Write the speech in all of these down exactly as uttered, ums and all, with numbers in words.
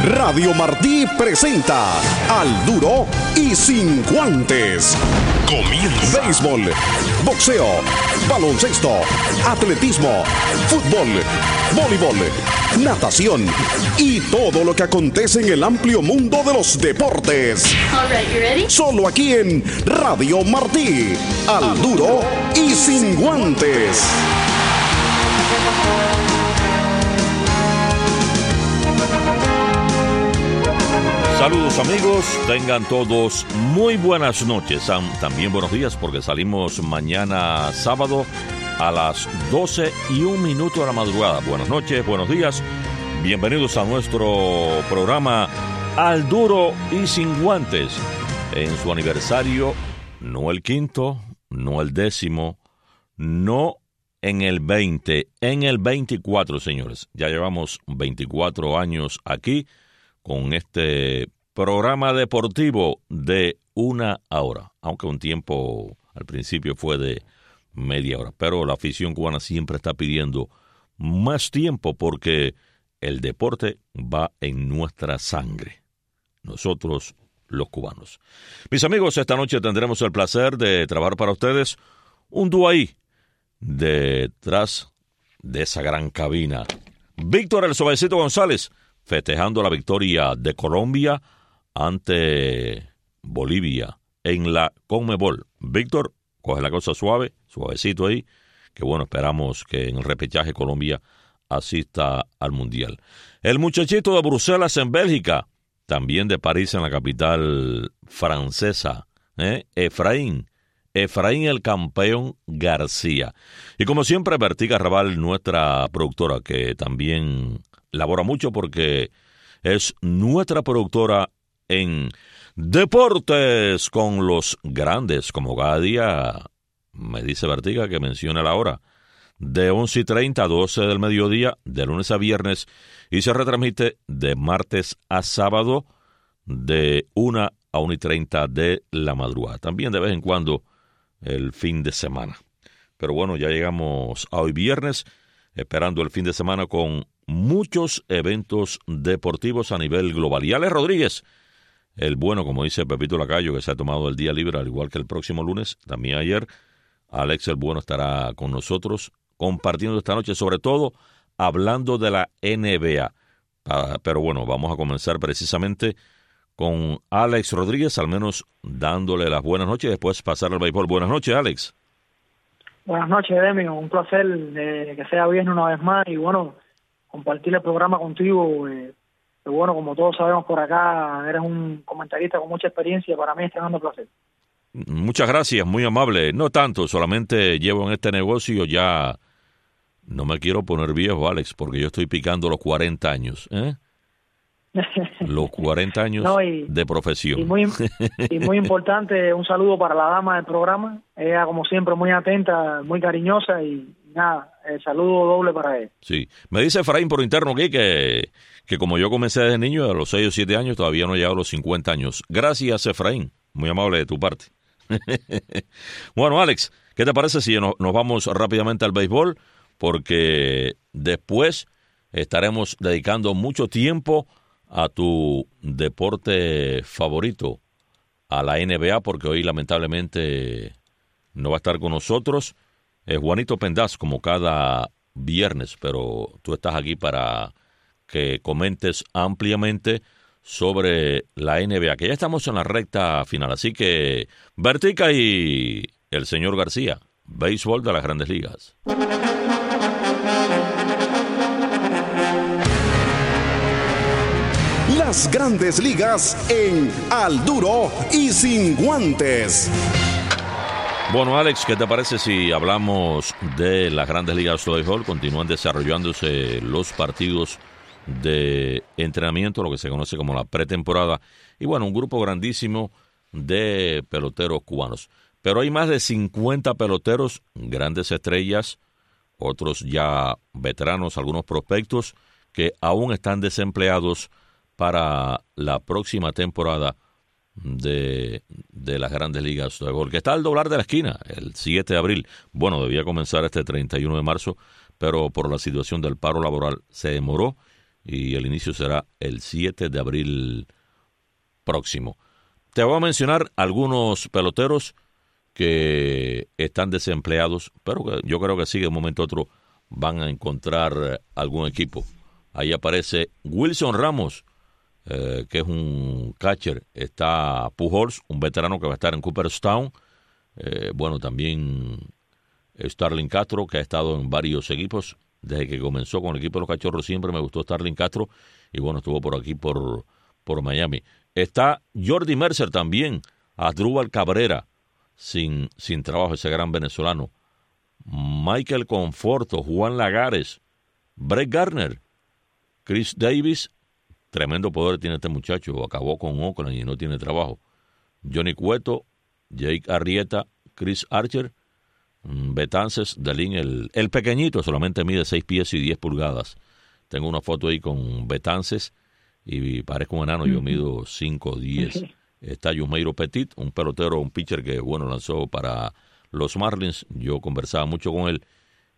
Radio Martí presenta Al Duro y Sin Guantes. Comienza. Béisbol, boxeo, baloncesto, atletismo, fútbol, voleibol, natación y todo lo que acontece en el amplio mundo de los deportes. All right, you ready? Solo aquí en Radio Martí. Al Duro y Sin Guantes. Saludos amigos, tengan todos muy buenas noches, también buenos días porque salimos mañana sábado a las doce y un minuto de la madrugada. Buenas noches, buenos días, bienvenidos a nuestro programa Al Duro y Sin Guantes, en su aniversario, no el quinto, no el décimo, no en el veinte, en el veinticuatro, señores. Ya llevamos veinticuatro años aquí con este programa deportivo de una hora, aunque un tiempo al principio fue de media hora, pero la afición cubana siempre está pidiendo más tiempo porque el deporte va en nuestra sangre, nosotros los cubanos. Mis amigos, esta noche tendremos el placer de trabajar para ustedes un dúo ahí, detrás de esa gran cabina. Víctor El Suavecito González, festejando la victoria de Colombia ante Bolivia en la Conmebol. Víctor, coge la cosa suave, suavecito ahí, que bueno, esperamos que en el repechaje Colombia asista al Mundial. El muchachito de Bruselas en Bélgica, también de París en la capital francesa, ¿eh? Efraín, Efraín el campeón García. Y como siempre, Bertica Raval, nuestra productora, que también labora mucho porque es nuestra productora en deportes con los grandes, como cada día me dice Bertica que menciona la hora, de once y treinta a doce del mediodía, de lunes a viernes, y se retransmite de martes a sábado, de una a una y treinta de la madrugada. También de vez en cuando el fin de semana. Pero bueno, ya llegamos a hoy viernes, esperando el fin de semana con muchos eventos deportivos a nivel global. Y Alex Rodríguez, el bueno, como dice Pepito Lacayo, que se ha tomado el día libre, al igual que el próximo lunes, también ayer, Alex el bueno estará con nosotros compartiendo esta noche, sobre todo hablando de la N B A. Ah, pero bueno, vamos a comenzar precisamente con Alex Rodríguez, al menos dándole las buenas noches, después pasar al béisbol. Buenas noches, Alex. Buenas noches, Demio. Un placer de que sea viernes una vez más y bueno, compartir el programa contigo. Eh, que bueno, como todos sabemos por acá, eres un comentarista con mucha experiencia. Para mí está dando placer. Muchas gracias, muy amable. No tanto, solamente llevo en este negocio ya, no me quiero poner viejo, Alex, porque yo estoy picando los cuarenta años, ¿eh? Los cuarenta años no, y, de profesión. Y muy, y muy importante, un saludo para la dama del programa. Ella, como siempre, muy atenta, muy cariñosa y nada, el saludo doble para ella. Sí, me dice Efraín por interno aquí que, que como yo comencé desde niño, a los seis o siete años, todavía no he llegado a los cincuenta años. Gracias, Efraín, muy amable de tu parte. Bueno, Alex, ¿qué te parece si nos, nos vamos rápidamente al béisbol? Porque después estaremos dedicando mucho tiempo a tu deporte favorito, a la N B A, porque hoy lamentablemente no va a estar con nosotros eh, Juanito Pendaz, como cada viernes, pero tú estás aquí para que comentes ampliamente sobre la N B A, que ya estamos en la recta final, así que Bertica y el señor García, béisbol de las Grandes Ligas. Las Grandes Ligas en Al Duro y Sin Guantes. Bueno, Alex, ¿qué te parece si hablamos de las Grandes Ligas de béisbol? Continúan desarrollándose los partidos de entrenamiento, lo que se conoce como la pretemporada, y bueno, un grupo grandísimo de peloteros cubanos. Pero hay más de cincuenta peloteros, grandes estrellas, otros ya veteranos, algunos prospectos, que aún están desempleados para la próxima temporada de, de las Grandes Ligas de béisbol, que está al doblar de la esquina, el siete de abril. Bueno, debía comenzar este treinta y uno de marzo, pero por la situación del paro laboral se demoró y el inicio será el siete de abril próximo. Te voy a mencionar algunos peloteros que están desempleados, pero que yo creo que sí, de un momento a otro van a encontrar algún equipo. Ahí aparece Wilson Ramos, eh, que es un catcher. Está Pujols, un veterano que va a estar en Cooperstown. Eh, bueno, también Starlin Castro, que ha estado en varios equipos. Desde que comenzó con el equipo de los Cachorros siempre me gustó Starlin Castro. Y bueno, estuvo por aquí, por, por Miami. Está Jordi Mercer también. Asdrúbal Cabrera, sin, sin trabajo, ese gran venezolano. Michael Conforto, Juan Lagares, Brett Gardner, Chris Davis, tremendo poder tiene este muchacho, acabó con Oakland y no tiene trabajo. Johnny Cueto, Jake Arrieta, Chris Archer, Betances, Delín, el, el pequeñito, solamente mide seis pies y diez pulgadas. Tengo una foto ahí con Betances y parezco un enano, yo mido cinco diez. Está Yusmeiro Petit, un pelotero, un pitcher que, bueno, lanzó para los Marlins. Yo conversaba mucho con él.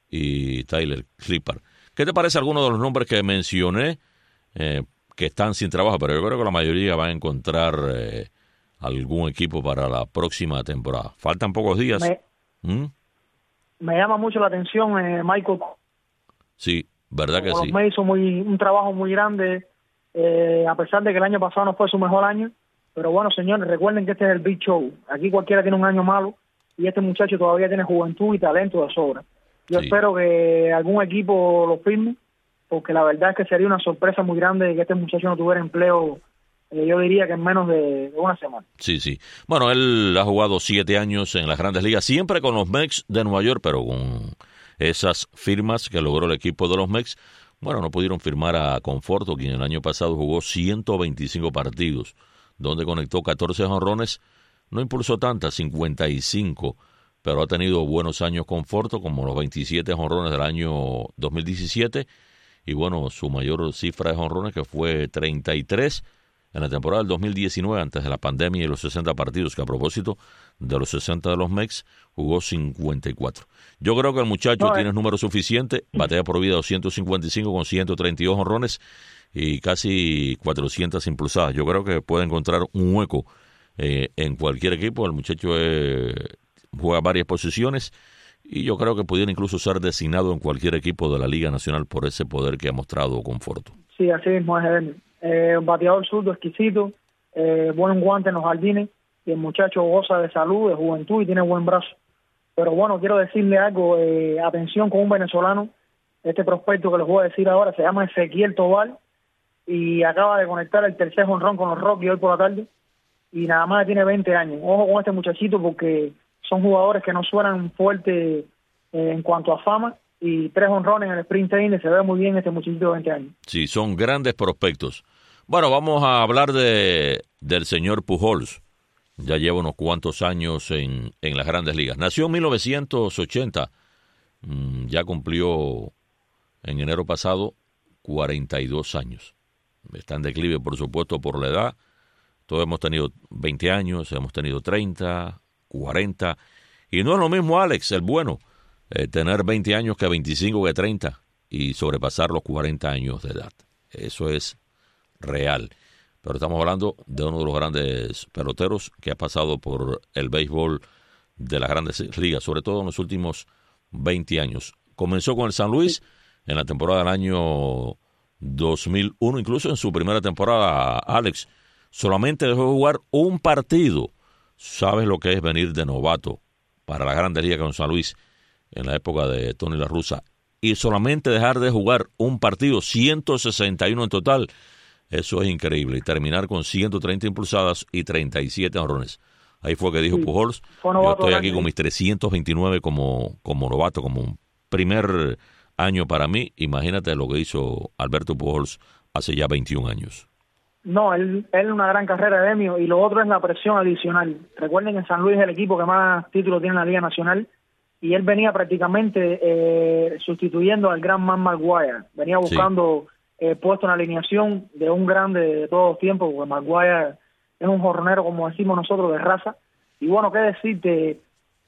Y Tyler Clippard. ¿Qué te parece alguno de los nombres que mencioné eh, que están sin trabajo? Pero yo creo que la mayoría van a encontrar eh, algún equipo para la próxima temporada. Faltan pocos días. Me, ¿Mm? me llama mucho la atención eh, Michael. Sí, verdad que Los sí. Me hizo muy, un trabajo muy grande, eh, a pesar de que el año pasado no fue su mejor año. Pero bueno, señores, recuerden que este es el Big Show. Aquí cualquiera tiene un año malo y este muchacho todavía tiene juventud y talento de sobra. Yo sí. espero que algún equipo lo firme, porque la verdad es que sería una sorpresa muy grande que este muchacho no tuviera empleo, eh, yo diría que en menos de, de una semana. Sí, sí. Bueno, él ha jugado siete años en las Grandes Ligas, siempre con los Mets de Nueva York, pero con esas firmas que logró el equipo de los Mets, bueno, no pudieron firmar a Conforto, quien el año pasado jugó ciento veinticinco partidos, donde conectó catorce jonrones, no impulsó tantas, cincuenta y cinco, pero ha tenido buenos años Conforto, como los veintisiete jonrones del año dos mil diecisiete, y bueno, su mayor cifra de jonrones que fue treinta y tres en la temporada del dos mil diecinueve, antes de la pandemia y los sesenta partidos, que a propósito de los sesenta de los Mets, jugó cincuenta y cuatro. Yo creo que el muchacho no, tiene el número suficiente, batea por vida doscientos cincuenta y cinco con ciento treinta y dos jonrones y casi cuatrocientas impulsadas. Yo creo que puede encontrar un hueco eh, en cualquier equipo. El muchacho eh, juega varias posiciones y yo creo que pudiera incluso ser designado en cualquier equipo de la Liga Nacional por ese poder que ha mostrado Conforto. Sí, así mismo es. Eh, un bateador zurdo exquisito, eh, buen guante en los jardines, y el muchacho goza de salud, de juventud y tiene buen brazo. Pero bueno, quiero decirle algo, eh, atención con un venezolano, este prospecto que les voy a decir ahora se llama Ezequiel Tobar y acaba de conectar el tercer jonrón con los Rockies hoy por la tarde y nada más tiene veinte años. Ojo con este muchachito porque son jugadores que no suenan fuerte eh, en cuanto a fama, y tres jonrones en el sprint training, se ve muy bien este muchachito de veinte años. Sí, son grandes prospectos. Bueno, vamos a hablar de del señor Pujols. Ya lleva unos cuantos años en, en las Grandes Ligas. Nació en mil novecientos ochenta, mm, ya cumplió en enero pasado cuarenta y dos años. Está en declive, por supuesto, por la edad. Todos hemos tenido veinte años, hemos tenido treinta, cuarenta. Y no es lo mismo, Alex, el bueno, eh, tener veinte años que veinticinco, que treinta y sobrepasar los cuarenta años de edad. Eso es real. Pero estamos hablando de uno de los grandes peloteros que ha pasado por el béisbol de las Grandes Ligas, sobre todo en los últimos veinte años. Comenzó con el San Luis en la temporada del año dos mil uno, incluso en su primera temporada, Alex, solamente dejó de jugar un partido. ¿Sabes lo que es venir de novato para la Grandes Ligas con San Luis en la época de Tony La Russa? Y solamente dejar de jugar un partido, ciento sesenta y uno en total. Eso es increíble. Y terminar con ciento treinta impulsadas y treinta y siete honrones. Ahí fue que dijo sí, Pujols, yo estoy aquí con mis trescientos veintinueve como, como novato, como un primer año para mí. Imagínate lo que hizo Alberto Pujols hace ya veintiún años. No, él es una gran carrera de Demio, y lo otro es la presión adicional. Recuerden que San Luis es el equipo que más títulos tiene en la Liga Nacional, y él venía prácticamente eh, sustituyendo al gran Man Maguire. Venía buscando sí. eh, puesto en la alineación de un grande de todos los tiempos, porque Maguire es un jornero, como decimos nosotros, de raza. Y bueno, qué decirte,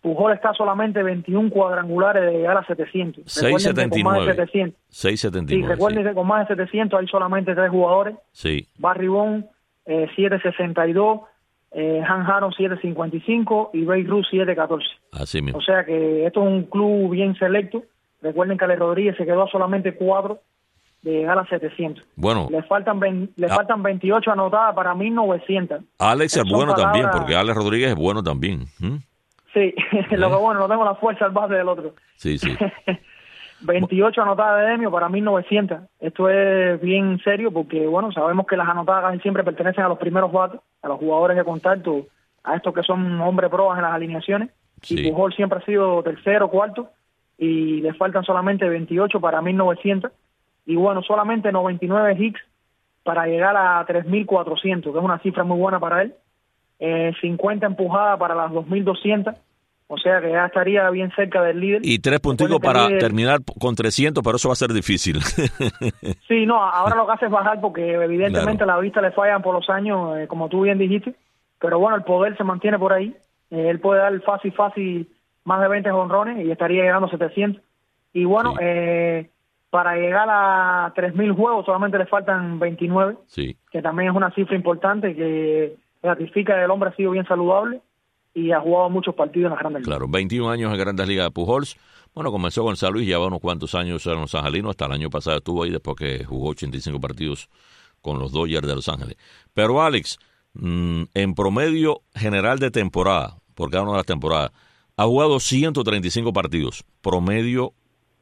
Pujol está solamente veintiún cuadrangulares de llegar a setecientos. seiscientos setenta y nueve. seiscientos setenta y nueve. Sí, recuerden sí. que con más de setecientos hay solamente tres jugadores. Sí. Barry Bonds, eh, setecientos sesenta y dos, eh, Han Aaron setecientos cincuenta y cinco y Babe Ruth setecientos catorce. Así mismo. O sea que esto es un club bien selecto. Recuerden que Ale Rodríguez se quedó a solamente cuatro de llegar a setecientos. Bueno. Le faltan veinte, le ah, faltan veintiocho anotadas para mil novecientos. Alex es bueno palabras, también, porque Alex Rodríguez es bueno también. ¿Mm? Sí, ¿Eh? Lo que bueno, no tengo la fuerza al base del otro. Sí, sí. veintiocho anotadas de Demio para mil novecientos. Esto es bien serio porque, bueno, sabemos que las anotadas casi siempre pertenecen a los primeros bates, a los jugadores de contacto, a estos que son hombres probas en las alineaciones. Sí. Y Pujol siempre ha sido tercero, cuarto, y le faltan solamente veintiocho para mil novecientos. Y bueno, solamente noventa y nueve hits para llegar a tres mil cuatrocientos, que es una cifra muy buena para él. Eh, cincuenta empujadas para las dos mil doscientos, o sea que ya estaría bien cerca del líder. Y tres punticos para líder... terminar con trescientos, pero eso va a ser difícil. Sí, no, ahora lo que hace es bajar porque evidentemente claro. La vista le fallan por los años, eh, como tú bien dijiste, pero bueno, el poder se mantiene por ahí. Eh, él puede dar fácil, fácil más de veinte jonrones y estaría llegando a setecientos. Y bueno, sí. eh, para llegar a tres mil juegos solamente le faltan veintinueve, sí. Que también es una cifra importante que ratifica que el hombre ha sido bien saludable y ha jugado muchos partidos en las Grandes Ligas. Claro, veintiún años en Grandes Ligas de Pujols. Bueno, comenzó con San Luis, lleva unos cuantos años en los angelinos, hasta el año pasado estuvo ahí después que jugó ochenta y cinco partidos con los Dodgers de Los Ángeles. Pero Alex, mmm, en promedio general de temporada, por cada una de las temporadas, ha jugado ciento treinta y cinco partidos, promedio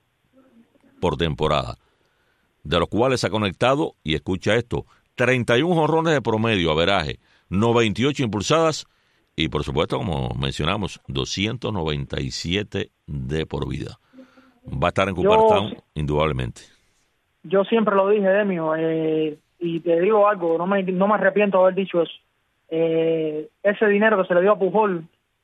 por temporada, de los cuales ha conectado, y escucha esto, treinta y uno jonrones de promedio, averaje, noventa y ocho impulsadas y, por supuesto, como mencionamos, doscientos noventa y siete de por vida. Va a estar en Cooperstown, yo, indudablemente. Yo siempre lo dije, Demio, eh, y te digo algo, no me, no me arrepiento de haber dicho eso. Eh, ese dinero que se le dio a Pujol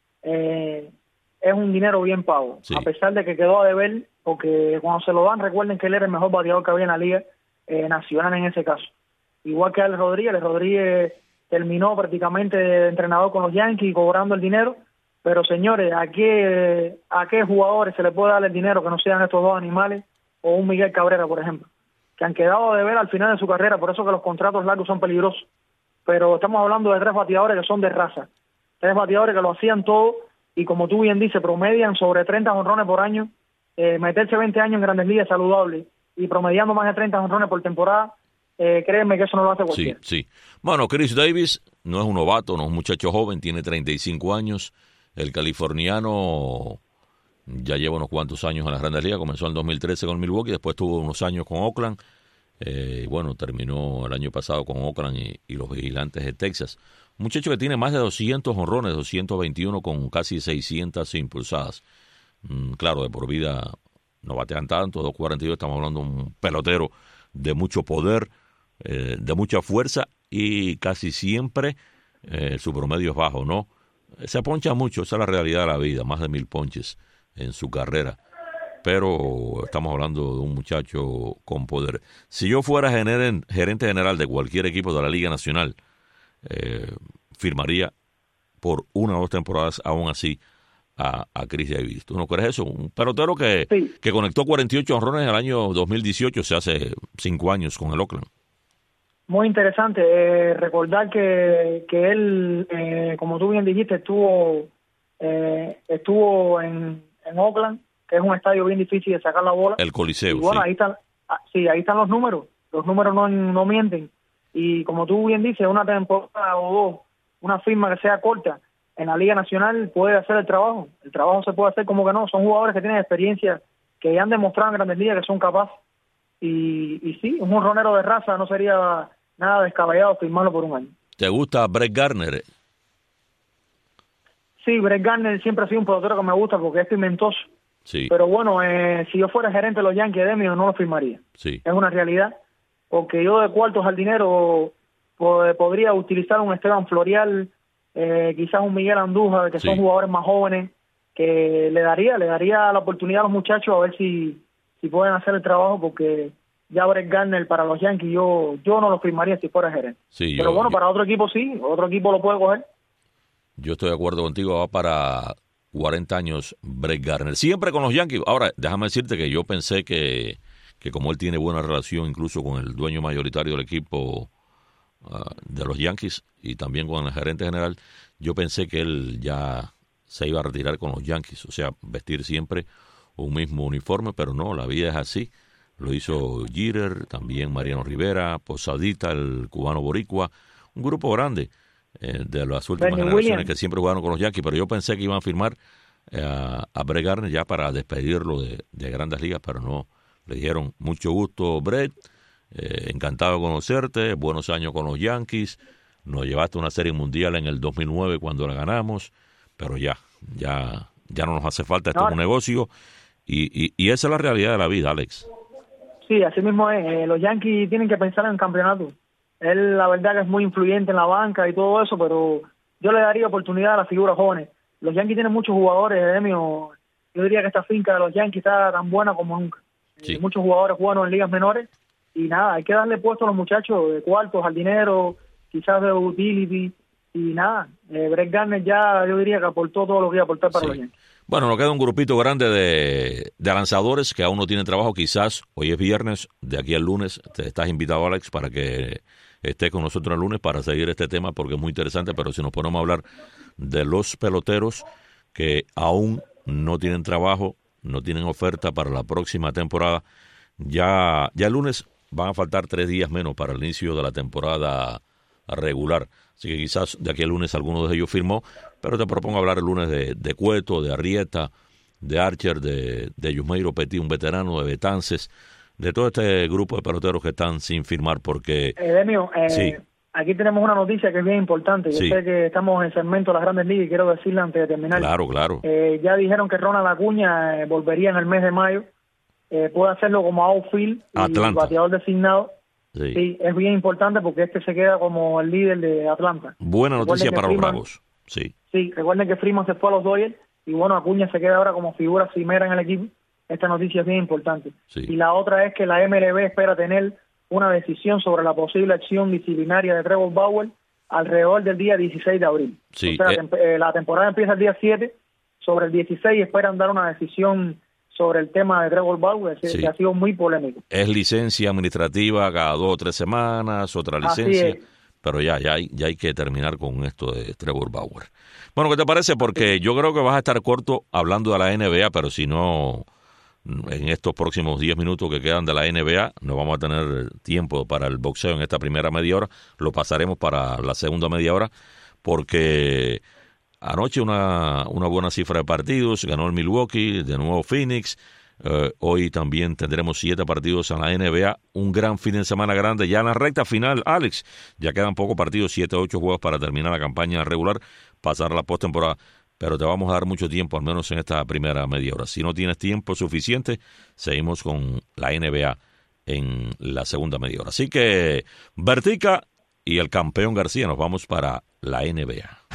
eh, es un dinero bien pago, sí. A pesar de que quedó a deber, porque cuando se lo dan, recuerden que él era el mejor bateador que había en la Liga eh, Nacional en ese caso. Igual que Alex Rodríguez, Alex Rodríguez terminó prácticamente de entrenador con los Yankees cobrando el dinero, pero señores, ¿a qué, a qué jugadores se le puede dar el dinero que no sean estos dos animales o un Miguel Cabrera, por ejemplo, que han quedado de ver al final de su carrera? Por eso que los contratos largos son peligrosos, pero estamos hablando de tres bateadores que son de raza, tres bateadores que lo hacían todo y, como tú bien dices, promedian sobre treinta jonrones por año. Eh, meterse veinte años en Grandes Ligas saludable y promediando más de treinta jonrones por temporada, Eh, créeme que eso no lo hace cualquiera. Sí, sí. Bueno, Chris Davis no es un novato, no es un muchacho joven, tiene treinta y cinco años. El californiano ya lleva unos cuantos años en las Grandes Ligas, comenzó en dos mil trece con Milwaukee, después tuvo unos años con Oakland, eh, y bueno, terminó el año pasado con Oakland y, y los Vigilantes de Texas. Un muchacho que tiene más de doscientos jonrones, doscientos veintiuno con casi seiscientas impulsadas. Mm, claro, de por vida no batean tanto, dos cuarenta y dos, estamos hablando de un pelotero de mucho poder, Eh, de mucha fuerza y casi siempre eh, su promedio es bajo, ¿no? Se poncha mucho, esa es la realidad de la vida, más de mil ponches en su carrera, pero estamos hablando de un muchacho con poder. Si yo fuera gener- gerente general de cualquier equipo de la Liga Nacional, eh, firmaría por una o dos temporadas aún así a, a Chris Davis. ¿Tú no crees eso? Un pelotero que, sí. que conectó cuarenta y ocho jonrones en el año dos mil dieciocho, o sea, hace cinco años con el Oakland. Muy interesante eh, recordar que, que él, eh, como tú bien dijiste, estuvo eh, estuvo en, en Oakland, que es un estadio bien difícil de sacar la bola. El Coliseo, y bueno, sí. ahí están, sí, ahí están los números. Los números no, no mienten. Y como tú bien dices, una temporada o dos, una firma que sea corta en la Liga Nacional puede hacer el trabajo. El trabajo se puede hacer como que no. Son jugadores que tienen experiencia, que ya han demostrado en Grandes Ligas que son capaces. Y, y sí, un jonronero de raza no sería nada descabellado firmarlo por un año. ¿Te gusta Brett Gardner? Sí, Brett Gardner siempre ha sido un pelotero que me gusta porque es pimentoso. Sí. Pero bueno, eh, si yo fuera gerente de los Yankees, Demio, no lo firmaría. Sí. Es una realidad. Porque yo de cuarto jardinero pues, podría utilizar un Esteban Florial, eh, quizás un Miguel Andújar, que sí. Son jugadores más jóvenes, que le daría le daría la oportunidad a los muchachos a ver si, si pueden hacer el trabajo, porque ya Brett Gardner para los Yankees yo yo no lo firmaría si fuera gerente. Sí, Pero yo, bueno, yo, para otro equipo sí, otro equipo lo puede coger. Yo estoy de acuerdo contigo, va para cuarenta años, Brett Gardner. Siempre con los Yankees. Ahora, déjame decirte que yo pensé que, que como él tiene buena relación incluso con el dueño mayoritario del equipo uh, de los Yankees y también con el gerente general, yo pensé que él ya se iba a retirar con los Yankees. O sea, vestir siempre un mismo uniforme, pero no, la vida es así. Lo hizo Jeter, también Mariano Rivera, Posadita, el cubano boricua, un grupo grande eh, de las últimas Bernie generaciones Williams, que siempre jugaron con los Yankees, pero yo pensé que iban a firmar eh, a, a Brett Gardner ya para despedirlo de, de Grandes Ligas, pero no. Le dijeron, mucho gusto, Brett, eh, encantado de conocerte, buenos años con los Yankees, nos llevaste a una serie mundial en el dos mil nueve cuando la ganamos, pero ya, ya, ya no nos hace falta, esto no, es un negocio, y, y, y esa es la realidad de la vida, Alex. Sí, así mismo es. Eh, los Yankees tienen que pensar en el campeonato. Él, la verdad, que es muy influyente en la banca y todo eso, pero yo le daría oportunidad a las figuras jóvenes. Los Yankees tienen muchos jugadores, Demio. Yo diría que esta finca de los Yankees está tan buena como nunca. Sí. Eh, muchos jugadores buenos en ligas menores. Y nada, hay que darle puesto a los muchachos de cuartos, jardinero, quizás de utility. Y nada, eh, Brett Gardner ya yo diría que aportó todo lo que iba a aportar para Sí. los Yankees. Bueno, nos queda un grupito grande de, de lanzadores que aún no tienen trabajo. Quizás hoy es viernes, de aquí al lunes te estás invitado, Alex, para que estés con nosotros el lunes para seguir este tema porque es muy interesante. Pero si nos ponemos a hablar de los peloteros que aún no tienen trabajo, no tienen oferta para la próxima temporada, ya, ya el lunes van a faltar tres días menos para el inicio de la temporada regular. Así que quizás de aquí al lunes alguno de ellos firmó, pero te propongo hablar el lunes de, de Cueto, de Arrieta, de Archer, de, de Yusmeiro Petit, un veterano, de Betances, de todo este grupo de peloteros que están sin firmar porque... Eh, Demio, eh, sí. Aquí tenemos una noticia que es bien importante. Yo Sí. sé que estamos en el segmento de las Grandes Ligas y quiero decirla antes de terminar. Claro, claro. Eh, ya dijeron que Ronald Acuña eh, volvería en el mes de mayo. Eh, puede hacerlo como outfield y Atlanta. bateador designado. Sí. Sí, es bien importante porque este se queda como el líder de Atlanta. Buena noticia Recuerden que para los Freeman- Bravos. Sí. Sí, recuerden que Freeman se fue a los Dodgers y bueno, Acuña se queda ahora como figura primera en el equipo. Esta noticia es bien importante. Sí. Y la otra es que la M L B espera tener una decisión sobre la posible acción disciplinaria de Trevor Bauer alrededor del día dieciséis de abril. Sí, O sea, eh, la tem- eh, la temporada empieza el día siete, sobre el dieciséis esperan dar una decisión sobre el tema de Trevor Bauer, que, Sí. que ha sido muy polémico. Es licencia administrativa cada dos o tres semanas, otra Así licencia, es. pero ya, ya hay, ya hay que terminar con esto de Trevor Bauer. Bueno, ¿qué te parece? Porque yo creo que vas a estar corto hablando de la N B A, pero si no, en estos próximos diez minutos que quedan de la N B A, no vamos a tener tiempo para el boxeo en esta primera media hora, lo pasaremos para la segunda media hora, porque anoche una, una buena cifra de partidos, ganó el Milwaukee, de nuevo Phoenix, eh, hoy también tendremos siete partidos en la N B A, un gran fin de semana grande, ya en la recta final, Alex, ya quedan pocos partidos, siete o ocho juegos para terminar la campaña regular, pasar a la postemporada, pero te vamos a dar mucho tiempo, al menos en esta primera media hora. Si no tienes tiempo suficiente, seguimos con la N B A en la segunda media hora. Así que, Vertica y el campeón García, nos vamos para la N B A.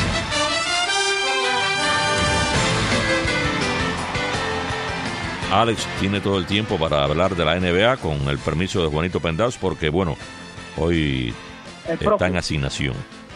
Alex tiene todo el tiempo para hablar de la N B A con el permiso de Juanito Pendaus, porque, bueno, hoy El está profe. en asignación.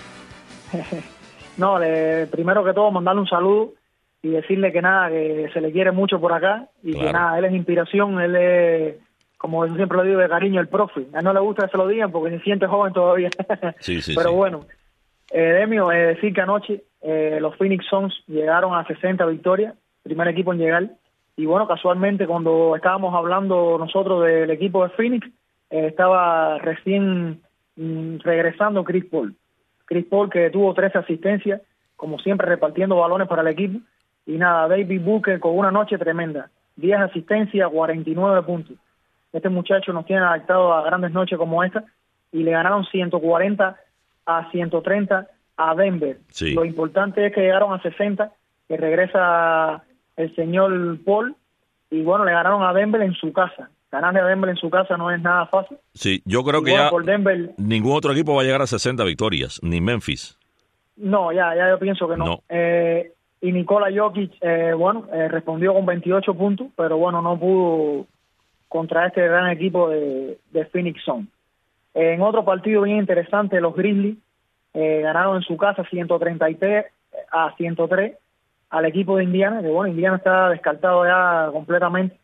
No, le, primero que todo mandarle un saludo y decirle que nada, que se le quiere mucho por acá y Claro. que nada, él es inspiración, él es, como yo siempre lo digo de cariño, el profe. A él no le gusta que se lo digan porque se siente joven todavía. Sí, sí, Pero sí. bueno, eh, Demio, eh, decir que anoche eh, los Phoenix Suns llegaron a sesenta victorias, primer equipo en llegar. Y bueno, casualmente cuando estábamos hablando nosotros del equipo de Phoenix, eh, estaba recién mm, regresando Chris Paul. Chris Paul que tuvo trece asistencias, como siempre repartiendo balones para el equipo. Y nada, David Booker con una noche tremenda, diez asistencias, cuarenta y nueve puntos. Este muchacho nos tiene adaptado a grandes noches como esta y le ganaron ciento cuarenta a ciento treinta a Denver. Sí. Lo importante es que llegaron a sesenta, que regresa el señor Paul, y bueno, le ganaron a Denver en su casa. Ganarle a Denver en su casa no es nada fácil. Sí, yo creo Y que bueno, ya por Denver, ningún otro equipo va a llegar a sesenta victorias, ni Memphis. no, ya, ya yo pienso que no. No. Eh, y Nikola Jokic, eh, bueno, eh, respondió con veintiocho puntos, pero bueno, no pudo contra este gran equipo de, de Phoenix Suns. En otro partido bien interesante, los Grizzlies eh, ganaron en su casa ciento treinta y tres a ciento tres al equipo de Indiana, que bueno, Indiana está descartado ya completamente.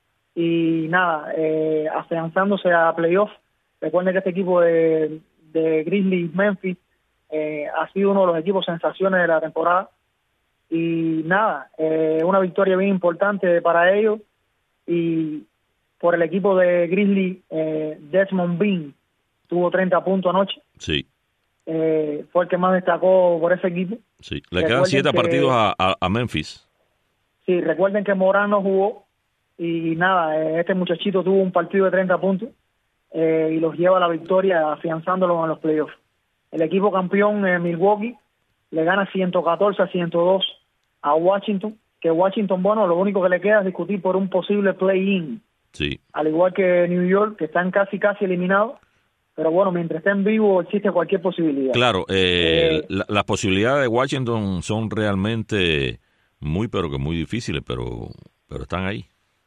Y nada, eh, afianzándose a playoff. Recuerden que este equipo de, de Grizzlies Memphis eh, ha sido uno de los equipos sensaciones de la temporada. Y nada, eh, una victoria bien importante para ellos. Y por el equipo de Grizzlies, eh, Desmond Bean tuvo treinta puntos anoche. Sí. Eh, fue el que más destacó por ese equipo. Sí, le quedan siete que, partidos a, a, a Memphis. Sí, recuerden que Morán no jugó y nada, este muchachito tuvo un partido de treinta puntos eh, y los lleva a la victoria afianzándolos en los playoffs. El equipo campeón eh, Milwaukee le gana ciento catorce a ciento dos a Washington, que Washington, bueno, lo único que le queda es discutir por un posible play-in. Sí. Al igual que New York, que están casi casi eliminados. Pero bueno, mientras estén vivos existe cualquier posibilidad. Claro, eh, eh, la, las posibilidades de Washington son realmente muy, pero que muy difíciles, pero pero están ahí.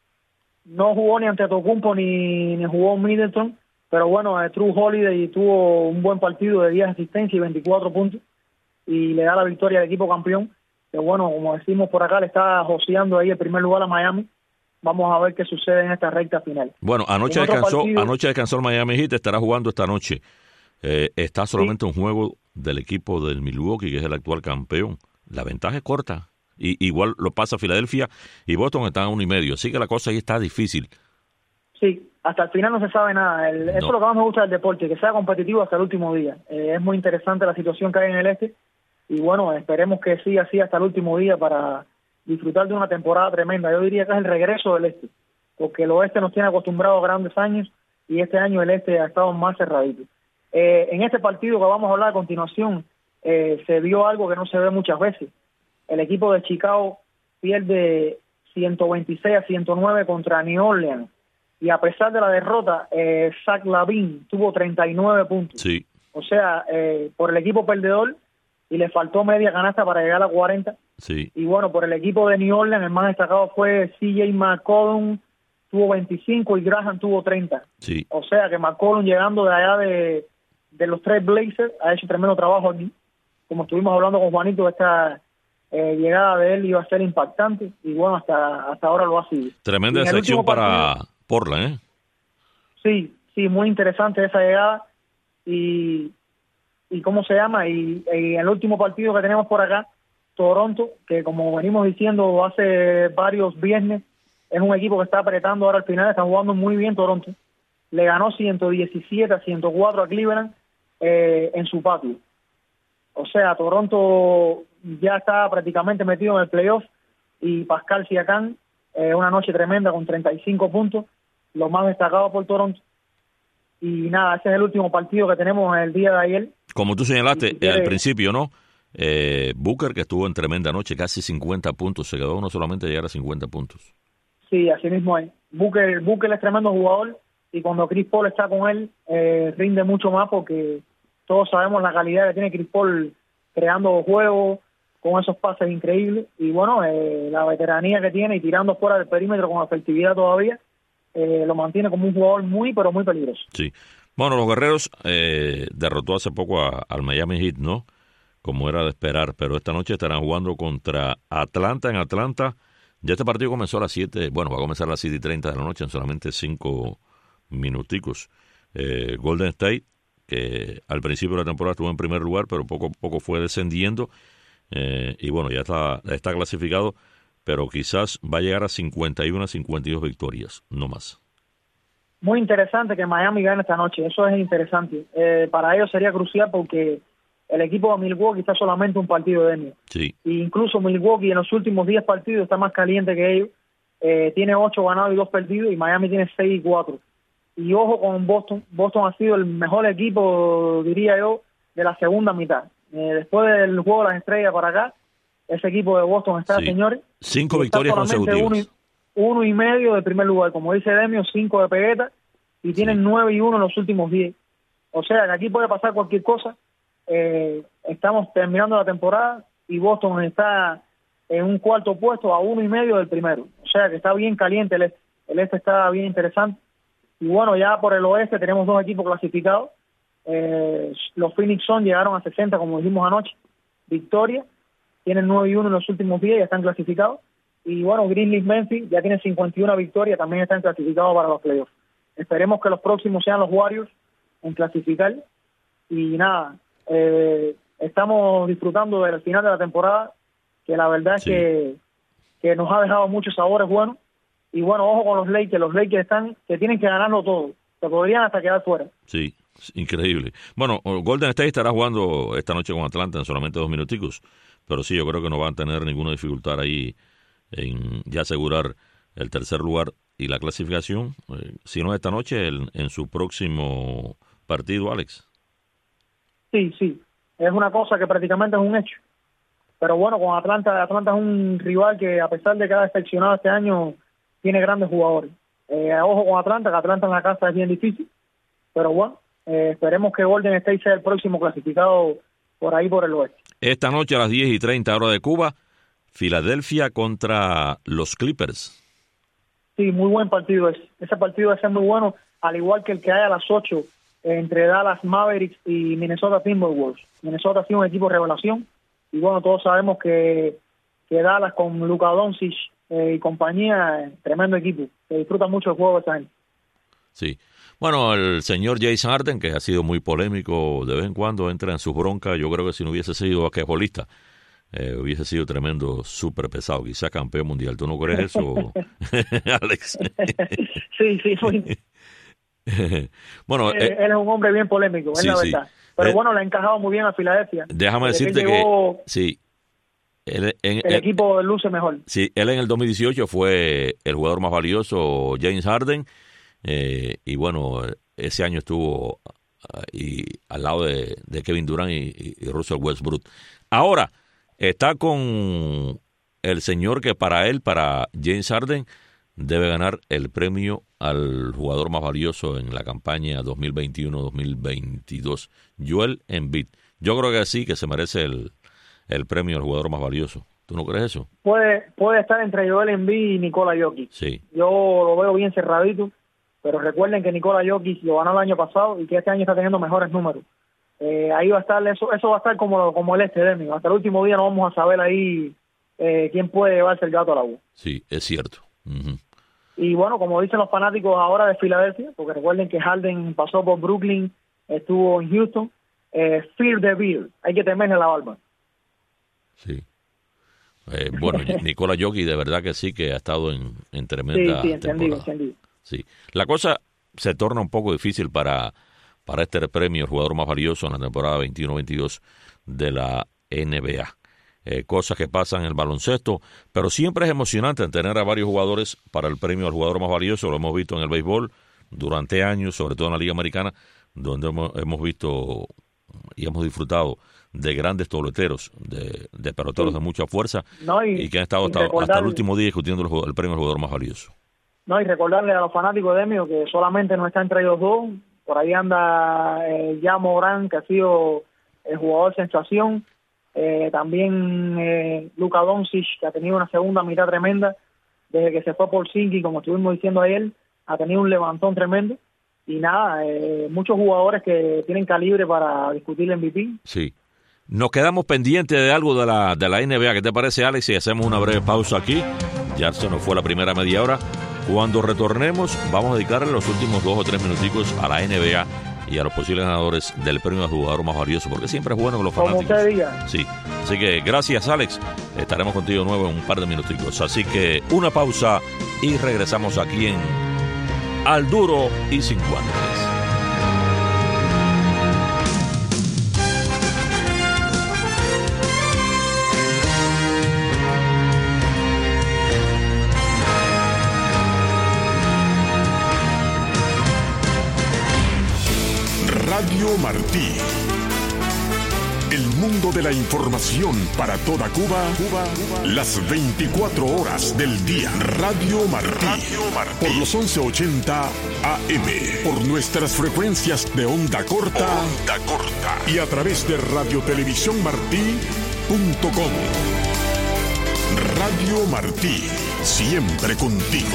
No jugó ni ante Tocumpo ni, ni jugó Middleton, pero bueno, eh, True Holiday tuvo un buen partido de diez asistencias y veinticuatro puntos y le da la victoria al equipo campeón, que bueno, como decimos por acá, le está joseando ahí el primer lugar a Miami. Vamos a ver qué sucede en esta recta final. Bueno, anoche descansó, partido, anoche descansó el Miami Heat, estará jugando esta noche. Eh, está solamente sí. un juego del equipo del Milwaukee, que es el actual campeón. La ventaja es corta. Y, igual lo pasa Filadelfia y Boston están a uno y medio. Así que la cosa ahí está difícil. Sí, hasta el final no se sabe nada. El, no. Eso es lo que más me gusta del deporte, que sea competitivo hasta el último día. Eh, es muy interesante la situación que hay en el este. Y bueno, esperemos que siga así hasta el último día para disfrutar de una temporada tremenda. Yo diría que es el regreso del este, porque el oeste nos tiene acostumbrados a grandes años y este año el este ha estado más cerradito. Eh, en este partido que vamos a hablar a continuación, eh, se vio algo que no se ve muchas veces. El equipo de Chicago pierde ciento veintiséis a ciento nueve contra New Orleans y a pesar de la derrota, eh, Zach LaVine tuvo treinta y nueve puntos. Sí. O sea, eh, por el equipo perdedor, y le faltó media canasta para llegar a cuarenta. Sí. Y bueno, por el equipo de New Orleans, el más destacado fue C J McCollum, tuvo veinticinco y Graham tuvo treinta. Sí. O sea que McCollum, llegando de allá de, de los tres Blazers, ha hecho tremendo trabajo aquí. Como estuvimos hablando con Juanito, esta eh, llegada de él iba a ser impactante y bueno, hasta, hasta ahora lo ha sido. Tremenda decepción para Portland, ¿eh? Sí, sí, muy interesante esa llegada y... y cómo se llama, y, y el último partido que tenemos por acá, Toronto, que como venimos diciendo hace varios viernes, es un equipo que está apretando ahora al final, está jugando muy bien Toronto, le ganó ciento diecisiete a ciento cuatro a Cleveland eh, en su patio. O sea, Toronto ya está prácticamente metido en el playoff, y Pascal Siakam, eh, una noche tremenda con treinta y cinco puntos, lo más destacado por Toronto. Y nada, ese es el último partido que tenemos el día de ayer. Como tú señalaste si quiere, al principio, ¿no? Eh, Booker, que estuvo en tremenda noche, casi cincuenta puntos, se quedó uno solamente llegar a cincuenta puntos. Sí, así mismo es. Booker, Booker es tremendo jugador y cuando Chris Paul está con él, eh, rinde mucho más porque todos sabemos la calidad que tiene Chris Paul creando juegos con esos pases increíbles y bueno, eh, la veteranía que tiene y tirando fuera del perímetro con efectividad todavía, eh, lo mantiene como un jugador muy, pero muy peligroso. Sí. Bueno, los Guerreros eh, derrotó hace poco a, al Miami Heat, ¿no? Como era de esperar, pero esta noche estarán jugando contra Atlanta en Atlanta. Ya este partido comenzó a las siete, bueno, va a comenzar a las siete y treinta de la noche en solamente cinco minuticos. Eh, Golden State, que al principio de la temporada estuvo en primer lugar, pero poco a poco fue descendiendo, eh, y bueno, ya está, está clasificado, pero quizás va a llegar a cincuenta y uno a cincuenta y dos victorias, no más. Muy interesante que Miami gane esta noche, eso es interesante. Eh, para ellos sería crucial porque el equipo de Milwaukee está solamente un partido de ellos. Sí. E incluso Milwaukee en los últimos diez partidos está más caliente que ellos. Eh, tiene ocho ganados y dos perdidos y Miami tiene seis y cuatro. Y ojo con Boston. Boston ha sido el mejor equipo, diría yo, de la segunda mitad. Eh, después del juego de las estrellas para acá, ese equipo de Boston está, sí, señores. Cinco victorias consecutivas. Uno y, uno y medio de primer lugar. Como dice Demio, cinco de pegueta y tienen sí. nueve y uno en los últimos diez. O sea que aquí puede pasar cualquier cosa. Eh, estamos terminando la temporada y Boston está en un cuarto puesto a uno y medio del primero. O sea que está bien caliente el este. El este está bien interesante. Y bueno, ya por el oeste tenemos dos equipos clasificados. Eh, los Phoenix Suns llegaron a sesenta, como dijimos anoche, victoria. tienen nueve y uno en los últimos días y están clasificados. Y bueno, Grizzlies Memphis ya tiene cincuenta y una victorias, también están clasificados para los playoffs. Esperemos que los próximos sean los Warriors en clasificar. Y nada, eh, estamos disfrutando del final de la temporada, que la verdad es sí. que, que nos ha dejado muchos sabores buenos. Y bueno, ojo con los Lakers, los Lakers están que tienen que ganarlo todo, se podrían hasta quedar fuera. Sí, increíble. Bueno, Golden State estará jugando esta noche con Atlanta en solamente dos minuticos, pero sí, yo creo que no van a tener ninguna dificultad ahí en ya asegurar el tercer lugar y la clasificación, eh, si no esta noche, el, en su próximo partido, Alex. Sí, sí, es una cosa que prácticamente es un hecho. Pero bueno, con Atlanta, Atlanta es un rival que a pesar de que ha decepcionado este año, tiene grandes jugadores. Eh, ojo con Atlanta, que Atlanta en la casa es bien difícil, pero bueno, eh, esperemos que Golden State sea el próximo clasificado por ahí por el oeste. Esta noche a las diez y treinta hora de Cuba, Filadelfia contra los Clippers. Sí, muy buen partido ese. Ese partido va a ser muy bueno, al igual que el que hay a las ocho eh, entre Dallas Mavericks y Minnesota Timberwolves. Minnesota ha sido un equipo revelación, y bueno, todos sabemos que, que Dallas con Luka Doncic eh, y compañía, eh, tremendo equipo. Se disfruta mucho el juego de esta gente. Sí. Bueno, el señor Jason Harden, que ha sido muy polémico, de vez en cuando entra en sus broncas. Yo creo que si no hubiese sido basquetbolista, Eh, hubiese sido tremendo, súper pesado, quizá campeón mundial. ¿Tú no crees eso, Alex? Sí, sí. Muy... bueno, él, eh, él es un hombre bien polémico, sí, es la sí. verdad. Pero eh, bueno, le ha encajado muy bien a Filadelfia. Déjame Desde decirte que, llegó, que sí. Él, en, el él, equipo luce mejor. Sí, él en el dos mil dieciocho fue el jugador más valioso, James Harden, eh, y bueno, ese año estuvo y, al lado de, de Kevin Durant y, y Russell Westbrook. Ahora, está con el señor que para él, para James Harden, debe ganar el premio al jugador más valioso en la campaña dos mil veintiuno dos mil veintidós, Joel Embiid. Yo creo que sí, que se merece el, el premio al jugador más valioso. ¿Tú no crees eso? Puede puede estar entre Joel Embiid y Nikola Jokic. Sí. Yo lo veo bien cerradito, pero recuerden que Nikola Jokic lo ganó el año pasado y que este año está teniendo mejores números. Eh, ahí va a estar, eso eso va a estar como, como el este, Demi. Hasta el último día no vamos a saber ahí eh, quién puede llevarse el gato al agua. Sí, es cierto. Uh-huh. Y bueno, como dicen los fanáticos ahora de Filadelfia, porque recuerden que Harden pasó por Brooklyn, estuvo en Houston, eh, Fear the Beard, hay que temerle la barba. Sí. Eh, bueno, Nikola Jokic de verdad que sí, que ha estado en, en tremenda sí, sí, entendido, temporada. entendido. Sí. La cosa se torna un poco difícil para... para este premio, el jugador más valioso en la temporada veintiuno veintidós de la N B A. Eh, cosas que pasan en el baloncesto, pero siempre es emocionante tener a varios jugadores para el premio al jugador más valioso. Lo hemos visto en el béisbol durante años, sobre todo en la Liga Americana, donde hemos, hemos visto y hemos disfrutado de grandes toleteros, de, de peloteros sí. de mucha fuerza, no, y, y que han estado hasta, hasta el último día discutiendo el, el premio al jugador más valioso. No, y recordarle a los fanáticos de Emio que solamente no está entre ellos dos. Por ahí anda eh, ya Morán, que ha sido el jugador sensación. Eh, también eh, Luka Doncic, que ha tenido una segunda mitad tremenda. Desde que se fue por Porzingis, como estuvimos diciendo ayer, ha tenido un levantón tremendo. Y nada, eh, muchos jugadores que tienen calibre para discutir el M V P. Sí. Nos quedamos pendientes de algo de la, de la N B A. ¿Qué te parece, Alex? Si hacemos una breve pausa aquí. Ya se nos fue la primera media hora. Cuando retornemos, vamos a dedicarle los últimos dos o tres minuticos a la N B A y a los posibles ganadores del premio al jugador más valioso, porque siempre es bueno que los fanáticos... Como usted diga. Sí. Así que gracias, Alex. Estaremos contigo de nuevo en un par de minuticos. Así que una pausa y regresamos aquí en Al Duro y Sin Guantes. Radio Martí. El mundo de la información para toda Cuba, Cuba, Cuba. Las veinticuatro horas del día. Radio Martí. Radio Martí. Por los once ochenta A M. Por nuestras frecuencias de onda corta. Onda corta. Y a través de radio televisión martí punto com. Radio Martí. Siempre contigo.